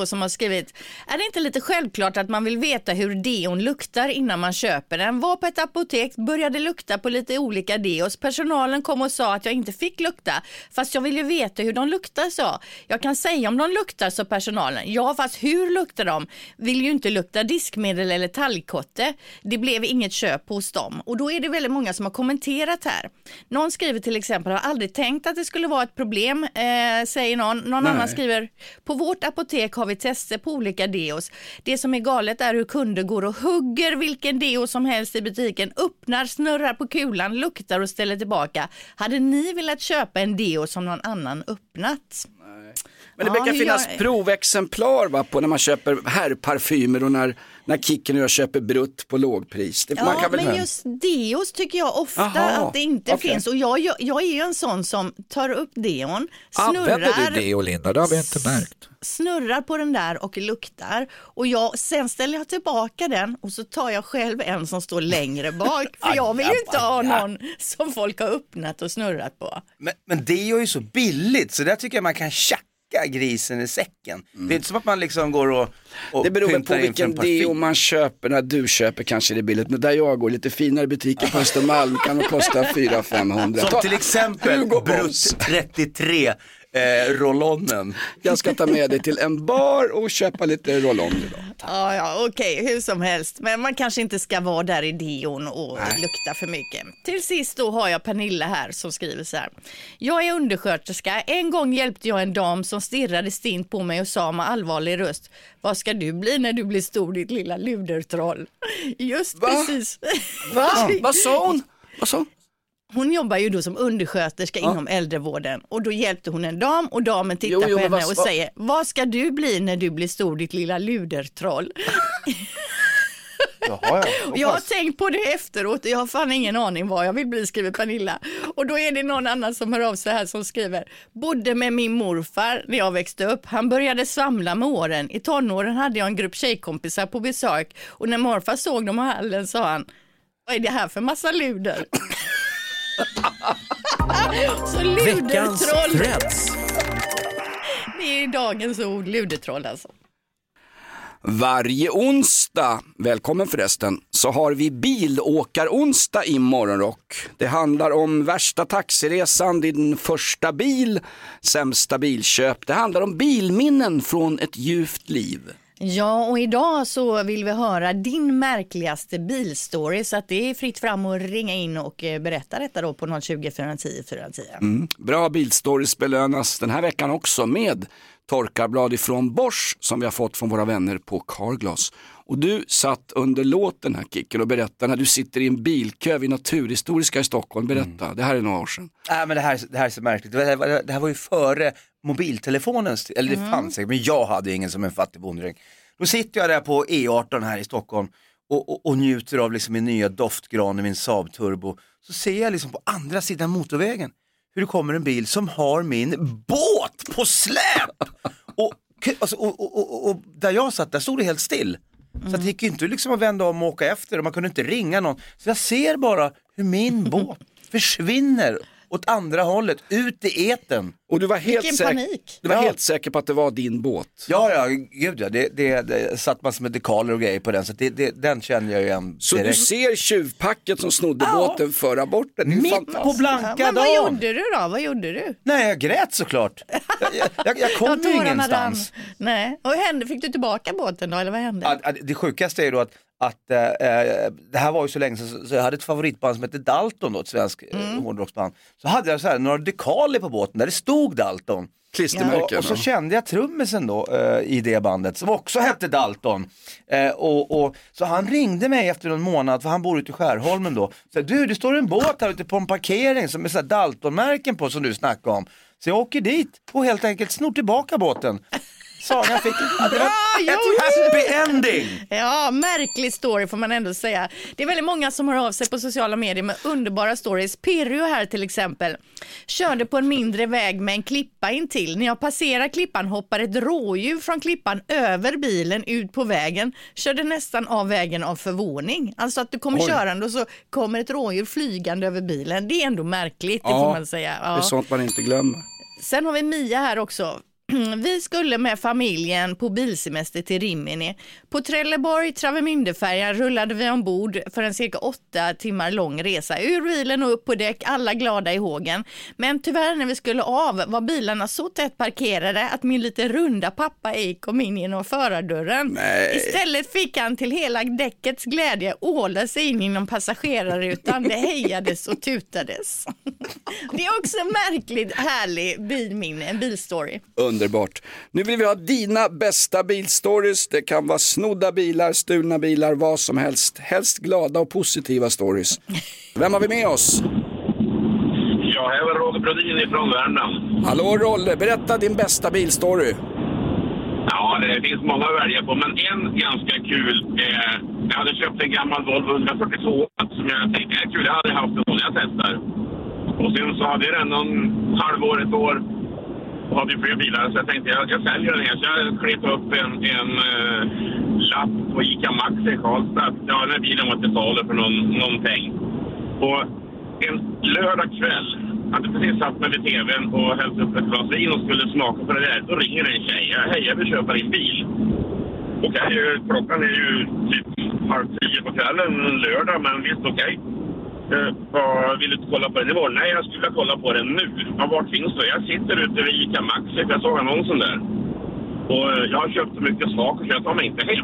[SPEAKER 3] skrivit: är det inte lite självklart att man vill veta hur deon luktar innan man köper den? Var på ett apotek, började lukta på lite olika deos. Personalen kom och sa att jag inte fick lukta, fast jag ville veta hur de luktar, så. Jag kan säga om de luktar, så personalen. Ja, fast hur luktar de? Vill ju inte lukta diskmedel eller talgkotte. Det blev inget köp hos dem. Och då är det väldigt många som har kommenterat här. Någon skriver till exempel: har aldrig tänkt att det skulle vara ett problem, eh, säger någon. Någon
[SPEAKER 2] Nej.
[SPEAKER 3] annan skriver: på vårt apotek har vi tester på olika deos. Det som är galet är hur kunder går och hugger vilken deo som helst i butiken, öppnar, snurrar på kulan, luktar och ställer tillbaka. Hade ni velat köpa en deo som någon annan öppnat?
[SPEAKER 2] Men det
[SPEAKER 3] Ja,
[SPEAKER 2] brukar
[SPEAKER 3] hur
[SPEAKER 2] finnas
[SPEAKER 3] gör-
[SPEAKER 2] provexemplar, va, på när man köper herrparfymer och när, när Kicken och jag köper brutt på lågpris. Det,
[SPEAKER 3] Ja,
[SPEAKER 2] man kan väl...
[SPEAKER 3] men just deos tycker jag ofta
[SPEAKER 2] Aha,
[SPEAKER 3] att det inte
[SPEAKER 2] okej.
[SPEAKER 3] finns. Och jag, jag, jag är ju en sån som tar upp deon,
[SPEAKER 8] Använder du
[SPEAKER 3] snurrar,
[SPEAKER 8] det, och Linda? Det har vi inte märkt.
[SPEAKER 3] snurrar på den där och luktar. Och jag, sen ställer jag tillbaka den och så tar jag själv en som står längre bak. För jag vill ju inte ha någon som folk har öppnat och snurrat på.
[SPEAKER 4] Men, men det är ju så billigt, så där tycker jag man kan tjacka grisen i säcken. Det är inte som att man liksom går och, och
[SPEAKER 2] Det beror väl på
[SPEAKER 4] pyntar in för en
[SPEAKER 2] vilken
[SPEAKER 4] parfym.
[SPEAKER 2] deo man köper. När du köper kanske det är billigt, men där jag går, lite finare butiker på Östermalm, kan det kosta fyra till femhundra.
[SPEAKER 4] Som till exempel
[SPEAKER 2] Hugo Boss.
[SPEAKER 4] Brutt trettiotre eh, rollonnen.
[SPEAKER 2] Jag ska ta med dig till en bar och köpa lite roll-on idag.
[SPEAKER 3] Ja, ja, okej, hur som helst. Men man kanske inte ska vara där i deon och lukta för mycket. Till sist då har jag Pernilla här som skriver så här: jag är undersköterska. En gång hjälpte jag en dam som stirrade stint på mig och sa med allvarlig röst: vad ska du bli när du blir stor, ditt lilla ludertroll? Just
[SPEAKER 2] Va?
[SPEAKER 3] precis.
[SPEAKER 2] Va? Vad sa hon? Vad sa hon?
[SPEAKER 3] Hon jobbar ju då som undersköterska
[SPEAKER 2] Ja.
[SPEAKER 3] inom äldrevården, och då hjälpte hon en dam och damen tittar
[SPEAKER 2] Jo, jo,
[SPEAKER 3] på
[SPEAKER 2] men
[SPEAKER 3] henne
[SPEAKER 2] vad-
[SPEAKER 3] och
[SPEAKER 2] vad-
[SPEAKER 3] säger: vad ska du bli när du blir stor, ditt lilla ludertroll?
[SPEAKER 4] Jaha, ja.
[SPEAKER 3] Och jag har tänkt på det efteråt och jag har fan ingen aning vad jag vill bli, skriver Pernilla. Och då är det någon annan som hör av sig här som skriver: bodde med min morfar när jag växte upp. Han började svamla med åren. I tonåren hade jag en grupp tjejkompisar på besök, och när morfar såg dem i hallen sa han: vad är det här för massa luder? Så
[SPEAKER 7] Veckans
[SPEAKER 3] ludertroll,
[SPEAKER 7] threads.
[SPEAKER 3] det är dagens ord, ludertroll alltså.
[SPEAKER 2] Varje onsdag, välkommen förresten, så har vi bilåkaronsdag i Morgonrock. Det handlar om värsta taxiresan, din första bil, sämsta bilköp. Det handlar om bilminnen från ett djupt liv.
[SPEAKER 3] Ja, och idag så vill vi höra din märkligaste bilstory, så att det är fritt fram att ringa in och eh, berätta detta då på noll tjugo, fyrahundratio, fyrahundratio.
[SPEAKER 2] Mm. Bra bilstories belönas den här veckan också med torkarblad ifrån Bosch som vi har fått från våra vänner på Carglass. Och du satt under låten här, Kicken, och berätta när du sitter i en bilkö vid Naturhistoriska i Stockholm. Berätta, mm. det här är några år sedan.
[SPEAKER 4] Nej, men det här, det här är så märkligt. Det här, det här var ju före mobiltelefonens, eller det
[SPEAKER 3] Mm.
[SPEAKER 4] fanns säkert, men jag hade ingen som en fattig bonddräng. Då sitter jag där på E arton här i Stockholm och, och, och njuter av liksom min nya doftgran i min Saab Turbo. Så ser jag liksom på andra sidan motorvägen hur det kommer en bil som har min båt på släp. Och, alltså, och, och, och, och där jag satt, där stod det helt still. Så att det gick ju inte liksom att vända om och åka efter, och man kunde inte ringa någon. Så jag ser bara hur min båt försvinner åt andra hållet, ut i eten.
[SPEAKER 2] Och du var helt,
[SPEAKER 3] Vilken
[SPEAKER 2] säker,
[SPEAKER 3] panik.
[SPEAKER 2] du var
[SPEAKER 4] Ja.
[SPEAKER 2] helt säker på att det var din båt.
[SPEAKER 4] Ja, ja, gud ja, det, det, det satt massor med dekaler och grejer på den, så det, det, den känner jag igen
[SPEAKER 2] Så
[SPEAKER 4] direkt.
[SPEAKER 2] du ser tjuvpacket som snodde
[SPEAKER 4] Ja.
[SPEAKER 2] båten förra bort den. Det är
[SPEAKER 4] Mitt
[SPEAKER 2] fantastiskt.
[SPEAKER 4] på blanka
[SPEAKER 3] Men vad
[SPEAKER 4] dagen.
[SPEAKER 3] gjorde du då? Vad gjorde du?
[SPEAKER 4] Nej, jag grät såklart. Jag, jag, jag, jag kom
[SPEAKER 3] Ja,
[SPEAKER 4] ju
[SPEAKER 3] tårarna
[SPEAKER 4] ingenstans.
[SPEAKER 3] rann. Nej. Och hur hände? Fick du tillbaka båten då, eller vad hände?
[SPEAKER 4] Att, att, det sjukaste är ju då att, att äh, det här var ju så länge sedan, så jag hade ett favoritband som hette Dalton då, ett svenskt mm. hårdrocksband. Så hade jag så här, några dekaler på båten där det stod Dalton.
[SPEAKER 2] Klistermärken.
[SPEAKER 4] Och, och så
[SPEAKER 2] ja.
[SPEAKER 4] kände jag trummisen då uh, i det bandet som också hette Dalton. Uh, och, och, så han ringde mig efter en månad, för han bor ute i Skärholmen då. Så du, det står en båt här ute på en parkering som är så här Dalton-märken på, som du snackade om. Så jag åker dit och helt enkelt snor tillbaka båten. Sagan fick ja, det var
[SPEAKER 3] Bra
[SPEAKER 4] ett happy ending.
[SPEAKER 3] Ja, märklig story får man ändå säga. Det är väldigt många som hör av sig på sociala medier med underbara stories. Pirjo här till exempel. Körde på en mindre väg med en klippa intill. När jag passerar klippan hoppar ett rådjur från klippan över bilen ut på vägen. Körde nästan av vägen av förvåning. Alltså att du kommer
[SPEAKER 2] Oj.
[SPEAKER 3] körande och så kommer ett rådjur flygande över bilen. Det är ändå märkligt, det
[SPEAKER 2] Ja,
[SPEAKER 3] får man säga.
[SPEAKER 2] Det är
[SPEAKER 3] Ja.
[SPEAKER 2] sånt man inte glömmer.
[SPEAKER 3] Sen har vi Mia här också. Vi skulle med familjen på bilsemester till Rimini. På Trelleborg Travemündefärjan rullade vi ombord för en cirka åtta timmar lång resa. Ur bilen och upp på däck, alla glada i hågen. Men tyvärr när vi skulle av var bilarna så tätt parkerade att min lite runda pappa ej kom in genom förardörren.
[SPEAKER 2] Nej.
[SPEAKER 3] Istället fick han till hela däckets glädje åla sig in inom passagerarrutan. Det hejades och tutades. Det är också märkligt härlig bilminne, en bilstory.
[SPEAKER 2] Underbart. Nu vill vi ha dina bästa bilstories. Det kan vara snodda bilar, stulna bilar, vad som helst. Helst glada och positiva stories. Vem har vi med oss?
[SPEAKER 9] Ja, här är Roger Brodin från Värmland.
[SPEAKER 2] Hallå Rolle, berätta din bästa bilstory.
[SPEAKER 9] Ja, det finns många att välja på, men en ganska kul. Eh, jag hade köpt en gammal Volvo etthundrafyrtiotvå som jag tänkte är kul. Jag hade haft en sån jag testar. Och sen så hade jag den någon halvår, ett år. Och hade ju fler bilar, så jag tänkte jag, jag säljer den här. Så jag klet upp en, en uh, lapp på Ica Maxi i Karlstad. Ja, den här bilen var till salu för någon, någonting. Och en lördag kväll hade precis satt mig vid tvn och hällt upp ett glas vin och skulle smaka på det där. Då ringer en tjej. Hej, jag vill köpa din bil. Okej, okay, klockan är ju typ halv tio på kvällen en lördag, men visst okej. Okay. Uh, vill du inte kolla på den imorgon? Nej, jag skulle kolla på den nu. Ja, vart finns det? Jag sitter ute vid Ica Maxi, för jag såg annonsen där. Och uh, jag har köpt så mycket saker så jag tar mig inte hem.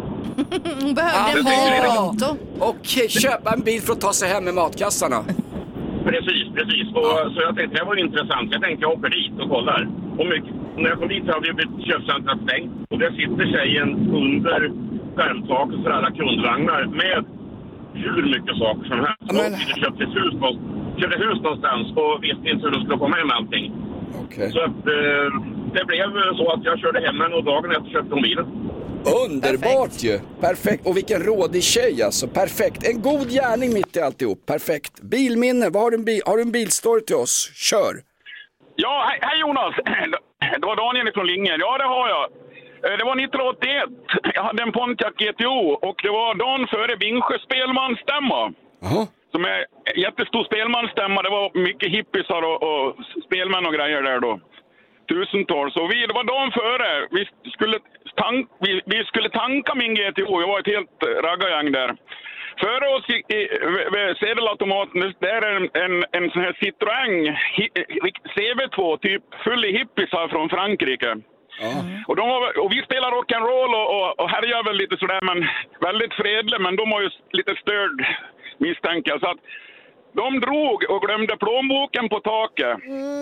[SPEAKER 3] Hon behövde en bil på konto.
[SPEAKER 2] Okej, köpa en bil för att ta sig hem med matkassarna.
[SPEAKER 9] Precis, precis. Och, så jag tänkte, det var intressant. Jag tänkte, jag åker dit och kollar. Och mycket, när jag kom dit hade jag blivit köpcentrat stängt. Och där sitter tjejen under skärmtaket för alla kundvagnar med hur mycket saker som helst.
[SPEAKER 2] Men...
[SPEAKER 9] Och vi köpte ett hus, köpte hus någonstans och visste inte hur de skulle komma hem med allting.
[SPEAKER 2] Okay.
[SPEAKER 9] Så att eh, det blev så att jag körde hem en och dagen efter köpte hon bilen.
[SPEAKER 2] Underbart ju. Perfekt. Och vilken rådig tjej alltså. Perfekt. En god gärning mitt i alltihop. Perfekt. Bilminne. Vad har du en bil? Har du en bilstory till oss? Kör.
[SPEAKER 10] Ja, hej, hej Jonas. Det var Daniel från Lingen. Ja, det har jag. Det var nittonhundraåttioett. Jag hade en Pontiac G T O och det var dagen före Vingsjö spelmansstämma.
[SPEAKER 2] Aha.
[SPEAKER 10] Som är en jättestor spelmansstämma. Det var mycket hippisar och, och spelmän och grejer där då. Tusentals. Och vi, det var dagen före. Vi skulle, tank, vi, vi skulle tanka min G T O. Jag var ett helt raggargäng där. Före oss i, i, vid sedelautomaten, där är en, en, en sån här Citroën C V två typ full i hippisar från Frankrike.
[SPEAKER 2] Mm.
[SPEAKER 10] Och, de var, och vi spelar rock'n'roll och, och, och härjar väl lite sådär, men väldigt fredlig, men de var ju lite störd misstänker jag. Så att de drog och glömde plånboken på taket.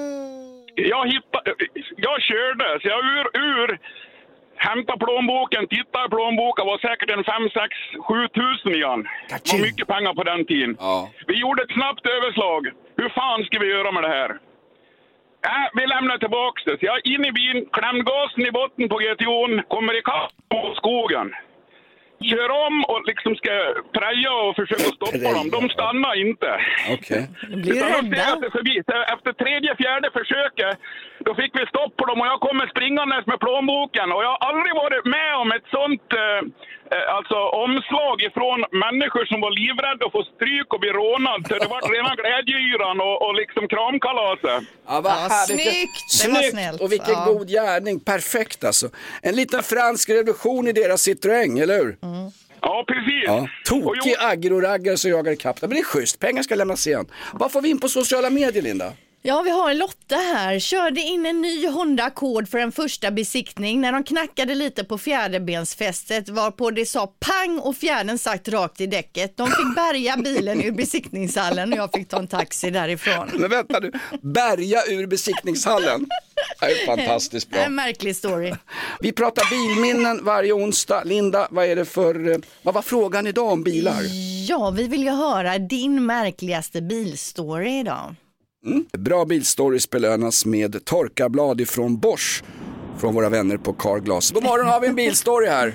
[SPEAKER 10] Jag, hittade, jag körde, så jag ur, ur hämtade plånboken, tittade i plånboken, var säkert en fem, sex, sju tusen igen. Det var mycket pengar på den tiden.
[SPEAKER 2] Ja.
[SPEAKER 10] Vi gjorde ett snabbt överslag. Hur fan ska vi göra med det här? Äh, vi lämnar tillbaka det. Så jag in i bilen, klämde gasen i botten på G T O:n, kommer i kapp på skogen. Kör om och liksom ska preja och försöka stoppa preja. dem. De stannar inte.
[SPEAKER 2] Okej.
[SPEAKER 10] Okay. Förbi. Efter tredje, fjärde försöket, då fick vi stopp på dem och jag kommer springandes med plånboken. Och jag har aldrig varit med om ett sånt eh, alltså, omslag ifrån människor som var livrädda att få stryk och bli rånad. Så det var rena glädjeyran och, och liksom kramkalaset.
[SPEAKER 2] Ja, vad
[SPEAKER 3] ja,
[SPEAKER 2] härligt.
[SPEAKER 3] Snyggt!
[SPEAKER 2] Snyggt.
[SPEAKER 3] Det var snällt.
[SPEAKER 2] Och vilken
[SPEAKER 3] ja.
[SPEAKER 2] god gärning. Perfekt alltså. En liten fransk revolution i deras Citroën, eller hur?
[SPEAKER 3] Mm.
[SPEAKER 10] Ja, precis.
[SPEAKER 2] Ja. Tokig agro-raggare som jagar ikapp. Men det är schysst, pengar ska lämnas igen. Vad får vi in på sociala medier, Linda?
[SPEAKER 3] Ja, vi har Lotta här. Körde in en ny Honda Accord för en första besiktning. När de knackade lite på fjäderbensfästet var på det sa pang och fjärden sagt rakt i däcket. De fick bärga bilen ur besiktningshallen och jag fick ta en taxi därifrån.
[SPEAKER 2] Men vänta nu, bärga ur besiktningshallen. Det är fantastiskt bra.
[SPEAKER 3] En märklig story.
[SPEAKER 2] Vi pratar bilminnen varje onsdag. Linda, vad är det för, vad var frågan idag om bilar?
[SPEAKER 3] Ja, vi vill ju höra din märkligaste bilstory idag.
[SPEAKER 2] Mm. Bra bilstories belönas med torkarblad ifrån Bosch från våra vänner på Carglass. God morgon, har vi en bilstory här.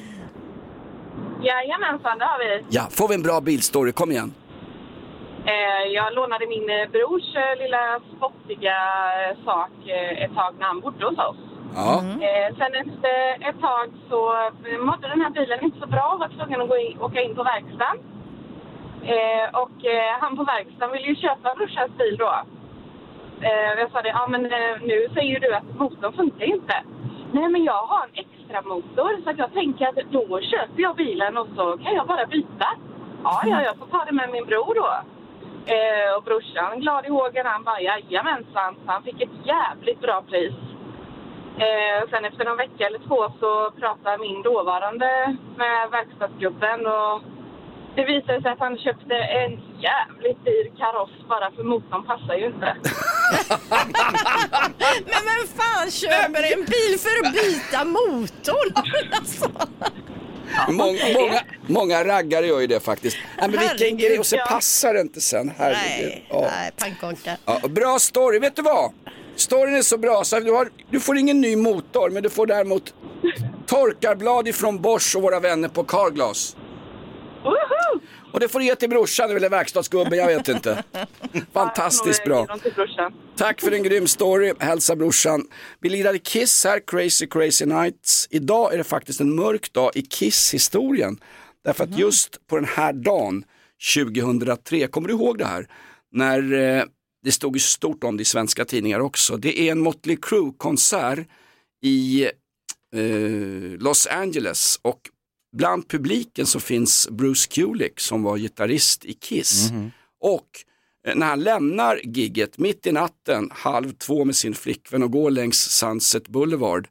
[SPEAKER 11] Jajamensan, det har vi.
[SPEAKER 2] Ja, får vi en bra bilstory, kom igen.
[SPEAKER 11] Eh, jag lånade min brors eh, lilla spottiga eh, sak eh, ett tag när han bodde hos oss.
[SPEAKER 2] Ja.
[SPEAKER 11] Mm. Eh, sen efter ett tag så mådde den här bilen inte så bra och var tvungen att gå in, åka in på verkstaden. Eh, och eh, han på verkstaden ville ju köpa brorsans bil då. Eh, jag sa det, ja men eh, nu säger du att motorn funkar inte. Nej men jag har en extra motor så att jag tänker att då köper jag bilen och så kan jag bara byta. Ja, ja jag får ta det med min bror då. Eh, och brorsan glad i hågen, han bara jajamensan, så han fick ett jävligt bra pris. Eh, sen efter en vecka eller två så pratade min dåvarande med verkstadsgubben och det visade sig att han köpte en jävligt dyr kaross bara för motorn passar ju inte.
[SPEAKER 3] Men vem fan köper en bil för att byta motorn? Alltså.
[SPEAKER 2] Många, många, många raggare gör ju det faktiskt. Nej, men vilken grej, och så
[SPEAKER 3] ja.
[SPEAKER 2] passar det inte sen. Herregud.
[SPEAKER 3] Nej,
[SPEAKER 2] Ja.
[SPEAKER 3] nej, pannkaka.
[SPEAKER 2] Ja, bra story, vet du vad? Storyn är så bra så du, har, du får ingen ny motor, men du får däremot torkarblad ifrån Bosch och våra vänner på Carglass.
[SPEAKER 11] Woho!
[SPEAKER 2] Och det får du ge till brorsan eller verkstadsgubben, jag vet inte. Fantastiskt bra. Tack för en grym story, hälsa brorsan. Vi lirade Kiss här, Crazy Crazy Nights. Idag är det faktiskt en mörk dag i Kiss-historien. Därför att just på den här dagen, tjugohundratre, kommer du ihåg det här? När eh, det stod ju stort om det i svenska tidningar också. Det är en Motley Crue-konsert i eh, Los Angeles och bland publiken så finns Bruce Kulick som var gitarrist i Kiss. Mm-hmm. Och eh, när han lämnar gigget mitt i natten, halv två med sin flickvän och går längs Sunset Boulevard,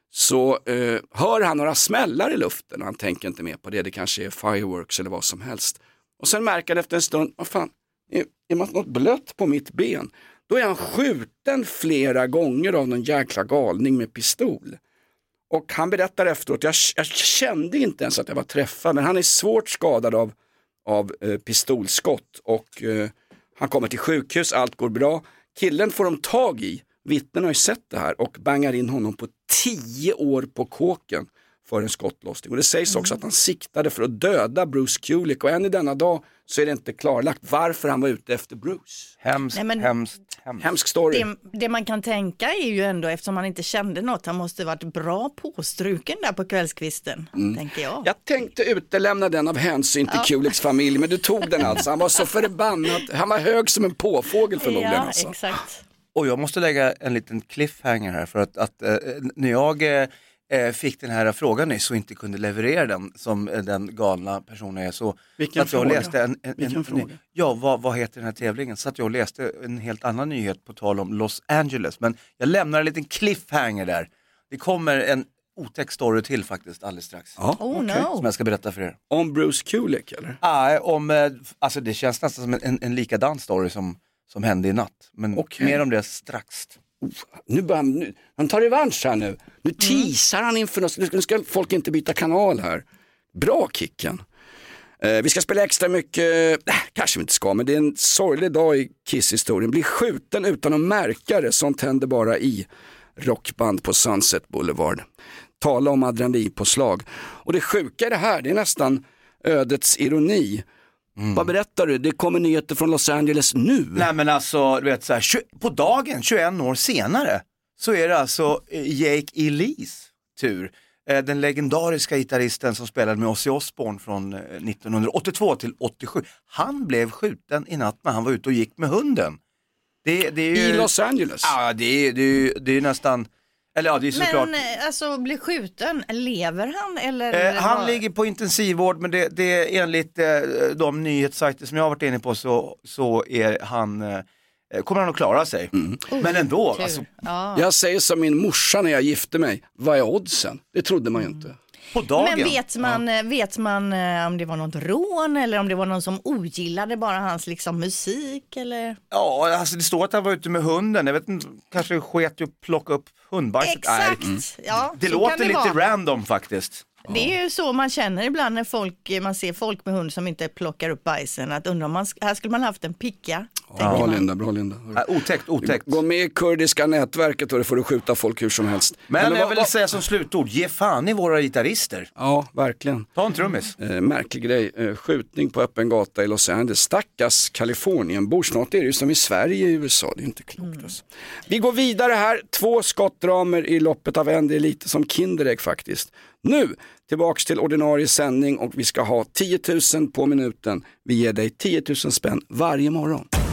[SPEAKER 2] så eh, hör han några smällar i luften. Han tänker inte mer på det, det kanske är fireworks eller vad som helst. Och sen märker han efter en stund, vad fan, är, är man något blött på mitt ben? Då är han skjuten flera gånger av någon jäkla galning med pistol. Och han berättar efteråt, jag, jag kände inte ens att jag var träffad, men han är svårt skadad av, av eh, pistolskott. Och eh, han kommer till sjukhus, allt går bra. Killen får de tag i, vittnen har ju sett det här, och bangar in honom på tio år på kåken för en skottlossning. Och det sägs också att han siktade för att döda Bruce Kulick, och än i denna dag så är det inte klarlagt varför han var ute efter Bruce.
[SPEAKER 4] Hemskt,
[SPEAKER 3] Nej, men
[SPEAKER 4] hemskt, hemskt.
[SPEAKER 2] Hemsk story.
[SPEAKER 3] Det, det man kan tänka är ju ändå, eftersom han inte kände något, han måste varit bra påstruken där på kvällskvisten, mm. tänker jag.
[SPEAKER 2] Jag tänkte utelämna den av hänsyn till ja. Kulicks familj, men du tog den alltså. Han var så förbannad, han var hög som en påfågel förmodligen.
[SPEAKER 3] Ja,
[SPEAKER 2] alltså.
[SPEAKER 3] exakt.
[SPEAKER 4] Och jag måste lägga en liten cliffhanger här, för att, att äh, när jag äh, fick den här frågan nyss och inte kunde leverera den som äh, den galna personen är, så
[SPEAKER 2] Vilken
[SPEAKER 4] att jag
[SPEAKER 2] fråga?
[SPEAKER 4] läste en, en,
[SPEAKER 2] Vilken
[SPEAKER 4] en,
[SPEAKER 2] fråga?
[SPEAKER 4] en ja, vad, vad heter den här tävlingen? Så att jag läste en helt annan nyhet på tal om Los Angeles, men jag lämnar en liten cliffhanger där. Det kommer en otäck story till faktiskt alldeles strax.
[SPEAKER 2] Ja,
[SPEAKER 3] oh,
[SPEAKER 2] okay.
[SPEAKER 3] no.
[SPEAKER 4] Som jag ska berätta för er.
[SPEAKER 2] Om Bruce Kulick eller?
[SPEAKER 4] Ja, om, äh, alltså det känns nästan som en, en, en likadan story som som hände i natt. Men okay. mer om det strax.
[SPEAKER 2] Oh, nu börjar han, nu, han tar revansch här nu. Nu teasar han inför oss. Nu ska folk inte byta kanal här. Bra Kicken. Eh, vi ska spela extra mycket, äh, kanske vi inte ska, men det är en sorglig dag i Kiss-historien. Blir skjuten utan att märka det. Sånt händer bara i rockband på Sunset Boulevard. Tala om adrenalinpåslag. Och det sjuka är det här, det är nästan ödets ironi. Mm. Vad berättar du? Det kommer nyheter från Los Angeles nu.
[SPEAKER 4] Nej men alltså, du vet så här, på dagen, tjugoett år senare, så är det alltså Jake E. Lees tur. Den legendariska gitarristen som spelade med Ozzy Osbourne från nittonhundraåttiotvå till åttiosju. Han blev skjuten i natt när han var ute och gick med hunden. Det, det är ju,
[SPEAKER 2] i Los Angeles?
[SPEAKER 4] Ja, det är, det är, det är nästan... Eller ja, det är såklart...
[SPEAKER 3] Men alltså, blir skjuten, lever han eller?
[SPEAKER 4] Eh, han ligger på intensivvård, men det, det är enligt eh, de nyhetssajter som jag har varit inne på, så, så är han, eh, kommer han att klara sig. Mm.
[SPEAKER 3] Oh,
[SPEAKER 4] men ändå. Alltså...
[SPEAKER 2] Ja. Jag säger som min morsa när jag gifte mig, vad är oddsen? Det trodde man ju inte.
[SPEAKER 4] På dagen.
[SPEAKER 3] Men vet man,
[SPEAKER 4] ja.
[SPEAKER 3] vet man om det var något rån eller om det var någon som ogillade bara hans liksom musik eller?
[SPEAKER 4] Ja, alltså det står att han var ute med hunden. Jag vet inte, kanske sket ju att plocka upp hundbajset.
[SPEAKER 3] Exakt, mm. ja,
[SPEAKER 4] det låter det lite vara. Random faktiskt.
[SPEAKER 3] Det är ju så man känner ibland när folk, man ser folk med hund som inte plockar upp bajsen, att undrar om man, här skulle man haft en picka.
[SPEAKER 2] Ja, bra Linda, bra Linda.
[SPEAKER 4] Ja, otäckt, otäckt.
[SPEAKER 2] Gå med i kurdiska nätverket och det får du skjuta folk hur som helst.
[SPEAKER 4] Men, Men jag
[SPEAKER 2] vad,
[SPEAKER 4] vill
[SPEAKER 2] vad...
[SPEAKER 4] säga som slutord, ge fan i våra gitarrister.
[SPEAKER 2] Ja, verkligen.
[SPEAKER 4] Ta en trummis.
[SPEAKER 2] Eh, märklig grej, eh, skjutning på öppen gata i Los Angeles. Stackars Kalifornien, bor snart är det ju som i Sverige i U S A, det är inte klokt mm. alltså. Vi går vidare här, två skottdramer i loppet av en, det är lite som Kinderägg faktiskt. Nu tillbaks till ordinarie sändning och vi ska ha tio tusen på minuten. Vi ger dig tio tusen spänn varje morgon.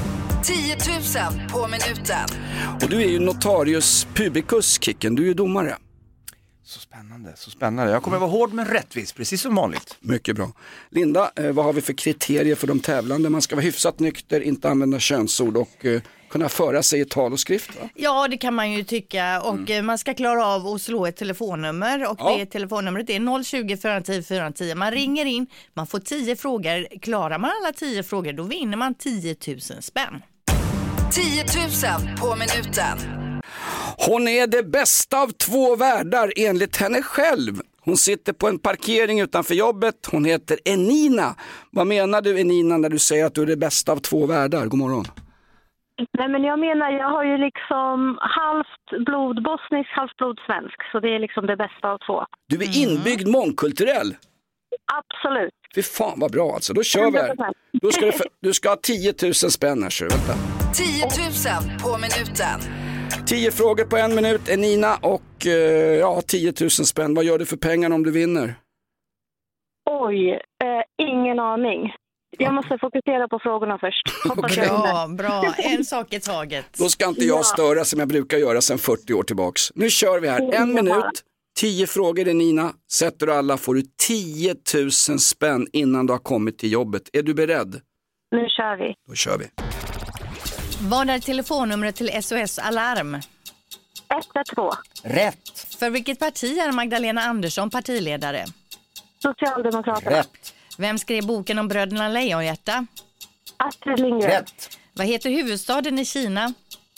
[SPEAKER 1] tio tusen på minuten.
[SPEAKER 2] Och du är ju notarius publicus, Kicken. Du är ju domare.
[SPEAKER 4] Så spännande, så spännande. Jag kommer vara hård men rättvis, precis som vanligt.
[SPEAKER 2] Mycket bra. Linda, eh, vad har vi för kriterier för de tävlande? Man ska vara hyfsat nykter, inte använda könsord och eh, kunna föra sig i tal och skrift, va?
[SPEAKER 3] Ja, det kan man ju tycka. Och mm. man ska klara av att slå ett telefonnummer. Och ja. det telefonnumret är noll tjugo, fyra tio, fyra tio. Man ringer in, man får tio frågor. Klarar man alla tio frågor, då vinner man tio tusen spänn.
[SPEAKER 1] tio tusen på minuten.
[SPEAKER 2] Hon är det bästa av två världar enligt henne själv. Hon sitter på en parkering utanför jobbet. Hon heter Enina. Vad menar du, Enina, när du säger att du är det bästa av två världar? God morgon.
[SPEAKER 12] Nej, men jag menar, jag har ju liksom halvt blod bosnisk, halvt blod svensk. Så det är liksom det bästa av två.
[SPEAKER 2] Du är inbyggd mångkulturell.
[SPEAKER 12] Absolut.
[SPEAKER 2] Fy fan vad bra alltså, då kör vi här. Då ska du, du ska ha tio tusen spänn här, så vänta.
[SPEAKER 1] tio tusen på minuten.
[SPEAKER 2] tio frågor på en minut, Enina, och eh, ja, tio tusen spänn. Vad gör du för pengarna om du vinner?
[SPEAKER 12] Oj, eh, ingen aning. Jag måste fokusera på frågorna först.
[SPEAKER 2] Okay.
[SPEAKER 3] Bra, bra. En sak i taget.
[SPEAKER 2] Då ska inte jag störa som jag brukar göra sedan fyrtio år tillbaks. Nu kör vi här. En minut, tio frågor, Nina. Sätter du alla får du tio tusen spänn innan du har kommit till jobbet. Är du beredd?
[SPEAKER 12] Nu kör vi.
[SPEAKER 2] Då kör vi.
[SPEAKER 3] Vad är telefonnumret till S O S Alarm?
[SPEAKER 12] ett ett två.
[SPEAKER 4] Rätt.
[SPEAKER 3] För vilket parti är Magdalena Andersson partiledare?
[SPEAKER 12] Socialdemokraterna.
[SPEAKER 4] Rätt.
[SPEAKER 3] Vem skrev boken om bröderna Lejonhjärta?
[SPEAKER 12] Astrid Lindgren.
[SPEAKER 4] Rätt.
[SPEAKER 3] Vad heter huvudstaden i Kina?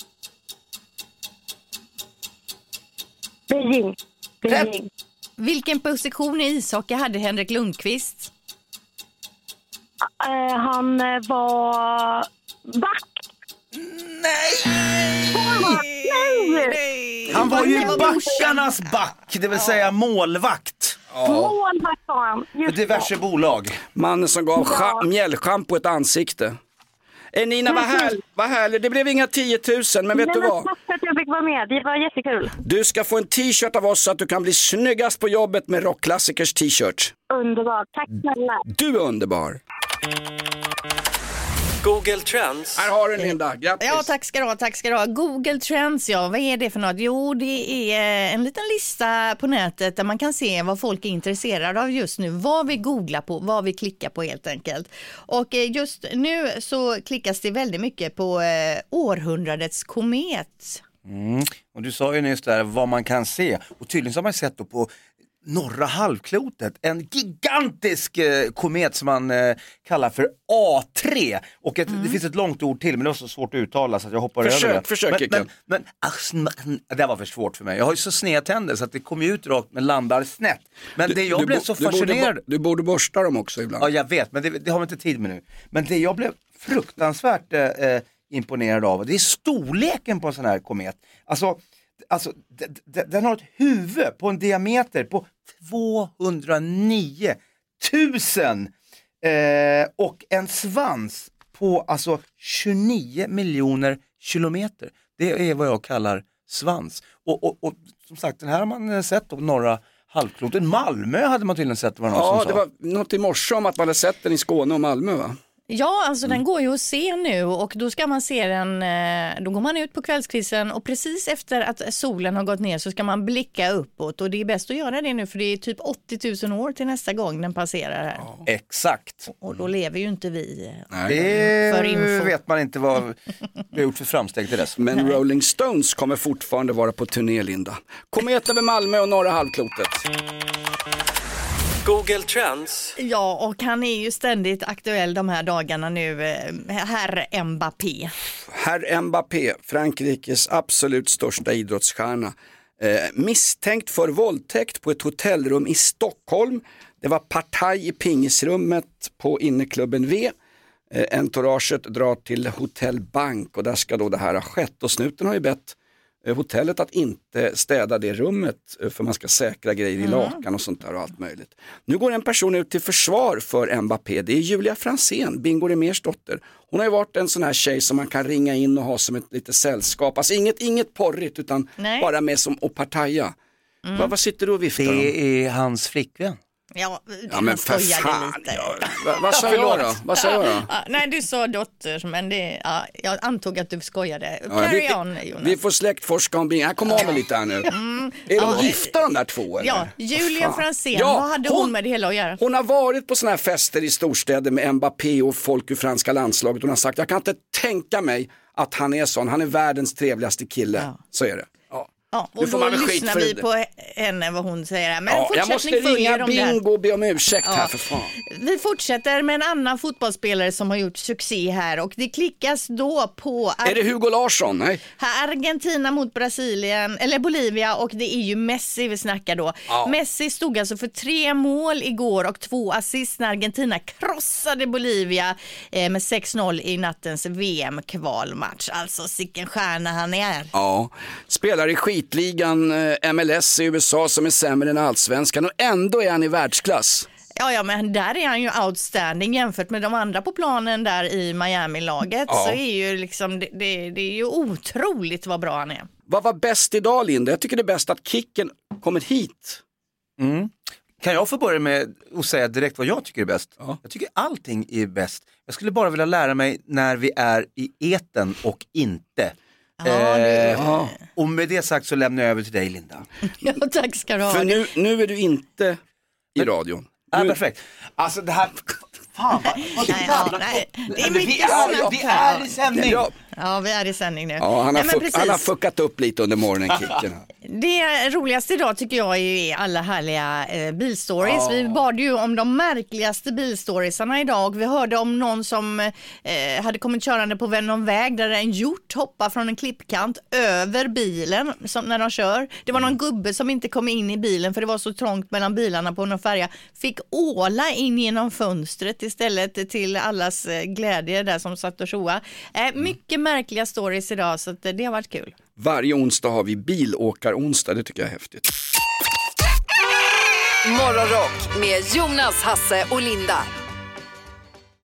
[SPEAKER 12] Beijing. Beijing.
[SPEAKER 4] Rätt.
[SPEAKER 3] Vilken position i ishockey hade Henrik Lundqvist?
[SPEAKER 12] Uh, han uh, var back.
[SPEAKER 4] Nej!
[SPEAKER 12] Nej!
[SPEAKER 4] Han var ju backarnas back, det vill säga målvakt.
[SPEAKER 12] Målvakt var han.
[SPEAKER 4] För diverse bolag.
[SPEAKER 2] Mannen som gav ja. mjällschampo ett ansikte. Eh, Nina, vad härligt, vad härligt. Det blev inga tio tusen, men vet
[SPEAKER 12] Nej,
[SPEAKER 2] du
[SPEAKER 12] men
[SPEAKER 2] vad?
[SPEAKER 12] tack för att jag fick vara med, det var jättekul.
[SPEAKER 2] Du ska få en t-shirt av oss så att du kan bli snyggast på jobbet med Rockklassikers t-shirt.
[SPEAKER 12] Underbart, tack snälla.
[SPEAKER 2] Du är underbar.
[SPEAKER 7] Google Trends.
[SPEAKER 2] Här har du, Linda, grattis.
[SPEAKER 3] Ja, tack ska du ha, tack ska du ha. Google Trends, ja, vad är det för något? Jo, det är en liten lista på nätet där man kan se vad folk är intresserade av just nu. Vad vi googlar på, vad vi klickar på helt enkelt. Och just nu så klickas det väldigt mycket på eh, århundradets komet.
[SPEAKER 4] Mm. Och du sa ju nyss där vad man kan se. Och tydligen så har man sett då på norra halvklotet en gigantisk eh, komet som man eh, kallar för A tre. Och ett, mm. det finns ett långt ord till, men det är så svårt att uttala så att jag hoppar
[SPEAKER 2] försök,
[SPEAKER 4] över det.
[SPEAKER 2] Försök,
[SPEAKER 4] men, men, men det var för svårt för mig. Jag har ju så sneda tänder så att det kommer ut rakt men landar snett. Men
[SPEAKER 2] du,
[SPEAKER 4] det jag
[SPEAKER 2] du,
[SPEAKER 4] blev så
[SPEAKER 2] du
[SPEAKER 4] fascinerad...
[SPEAKER 2] Borde, du borde borsta dem också ibland.
[SPEAKER 4] Ja, jag vet, men det, det har vi inte tid med nu. Men det jag blev fruktansvärt eh, imponerad av, det är storleken på en sån här komet. Alltså... Alltså, d- d- den har ett huvud på en diameter på tvåhundranio tusen eh, och en svans på alltså tjugonio miljoner kilometer. Det är vad jag kallar svans. Och, och, och som sagt, den här har man sett på norra halvklotet. Malmö hade man tydligen sett. Var någon
[SPEAKER 2] ja,
[SPEAKER 4] som
[SPEAKER 2] det
[SPEAKER 4] sa.
[SPEAKER 2] var något i morse om att man hade sett den i Skåne och Malmö, va?
[SPEAKER 3] Ja, alltså mm. den går ju att se nu och då ska man se den, då går man ut på kvällskvisten och precis efter att solen har gått ner så ska man blicka uppåt och det är bäst att göra det nu för det är typ åttio tusen år till nästa gång den passerar här.
[SPEAKER 4] Ja. Exakt.
[SPEAKER 3] Och då lever ju inte vi.
[SPEAKER 4] Nej. För info. Vet man inte vad vi har gjort för framsteg till dess.
[SPEAKER 2] Men Nej. Rolling Stones kommer fortfarande vara på turné, Linda. Komet över Malmö och norra halvklotet.
[SPEAKER 7] Google Trends.
[SPEAKER 3] Ja, och han är ju ständigt aktuell de här dagarna nu, herr Mbappé.
[SPEAKER 2] Herr Mbappé, Frankrikes absolut största idrottsstjärna. Eh, misstänkt för våldtäkt på ett hotellrum i Stockholm. Det var partaj i pingisrummet på inneklubben V. Eh, entouraget drar till Hotell Bank och där ska då det här ha skett. Och snuten har ju bett hotellet att inte städa det rummet för man ska säkra grejer i mm. lakan och sånt där och allt möjligt. Nu går en person ut till försvar för Mbappé. Det är Julia Fransén, Bingo Rimérs dotter. Hon har ju varit en sån här tjej som man kan ringa in och ha som ett litet sällskap. Alltså inget, inget porrigt utan Nej. bara med som och partaja. Mm. Vad, vad sitter du och viftar om?
[SPEAKER 4] Det är hans flickvän.
[SPEAKER 3] Ja,
[SPEAKER 2] ja men för fan. Ja. Va, vad sa jag då? Vad sa jag då?
[SPEAKER 3] Ja, nej, du sa dotter, men det, ja, jag antog att du skojade.
[SPEAKER 2] Ja,
[SPEAKER 3] Carry
[SPEAKER 2] vi,
[SPEAKER 3] on, Jonas.
[SPEAKER 2] Vi får släktforska om Bing. Jag kommer av mig lite här nu. Mm. Är de ja, gifta de där två? Eller?
[SPEAKER 3] Ja, Julia Franzén, ja, vad hade hon, hon med det hela att göra?
[SPEAKER 2] Hon har varit på såna här fester i storstäder med Mbappé och folk ur franska landslaget. Hon har sagt, jag kan inte tänka mig att han är sån. Han är världens trevligaste kille. Ja. Så är det. Ja.
[SPEAKER 3] Ja, och då lyssnar vi på henne vad hon säger. Men
[SPEAKER 2] ja, jag måste ringa Bingo och be om ursäkt ja. här för fan.
[SPEAKER 3] Vi fortsätter med en annan fotbollsspelare som har gjort succé här och det klickas då på...
[SPEAKER 2] Är det Hugo Larsson? Nej.
[SPEAKER 3] Argentina mot Brasilien, eller Bolivia, och det är ju Messi vi snackar då. Ja. Messi stod alltså för tre mål igår och två assist när Argentina krossade Bolivia eh, med sex noll i nattens V M-kvalmatch. Alltså sicken stjärna han är.
[SPEAKER 2] Ja, spelar i skitligan eh, M L S i U S A som är sämre än allsvenskan och ändå är han i världsklass.
[SPEAKER 3] Ja, ja, men där är han ju outstanding jämfört med de andra på planen där i Miami-laget. Ja. Så är ju liksom, det, det, det är ju otroligt vad bra han är.
[SPEAKER 2] Vad var bäst idag, Linda? Jag tycker det är bäst att Kicken kommer hit.
[SPEAKER 4] Mm. Kan jag få börja med att säga direkt vad jag tycker är bäst? Ja. Jag tycker allting är bäst. Jag skulle bara vilja lära mig när vi är i eten och inte.
[SPEAKER 3] Ja,
[SPEAKER 4] eh, och med det sagt så lämnar jag över till dig, Linda.
[SPEAKER 3] Ja, tack ska du ha.
[SPEAKER 2] För nu, nu är du inte i radion.
[SPEAKER 4] Ja, perfekt. Alltså det här... Fan, vad, vad
[SPEAKER 3] nej, ja, nej. Det är mycket
[SPEAKER 4] vi, är, vi är i sändning.
[SPEAKER 3] Ja. ja, vi är i sändning nu.
[SPEAKER 2] Ja, han, har nej, fuck, han har fuckat upp lite under morgonen, Kicken.
[SPEAKER 3] Det roligaste idag tycker jag är alla härliga eh, bilstories. Ja. Vi bad ju om de märkligaste bilstoriesarna idag och vi hörde om någon som eh, hade kommit körande på någon väg där en hjort hoppar från en klippkant över bilen som, när de kör. Det var någon gubbe som inte kom in i bilen för det var så trångt mellan bilarna på någon färja. Fick åla in genom fönstret istället till allas glädje där som satt och tjoa. Eh, mycket märkliga stories idag så att det har varit kul.
[SPEAKER 2] Varje onsdag har vi bilåkar-onsdag, det tycker jag är häftigt.
[SPEAKER 1] Morgonrock med Jonas, Hasse och Linda.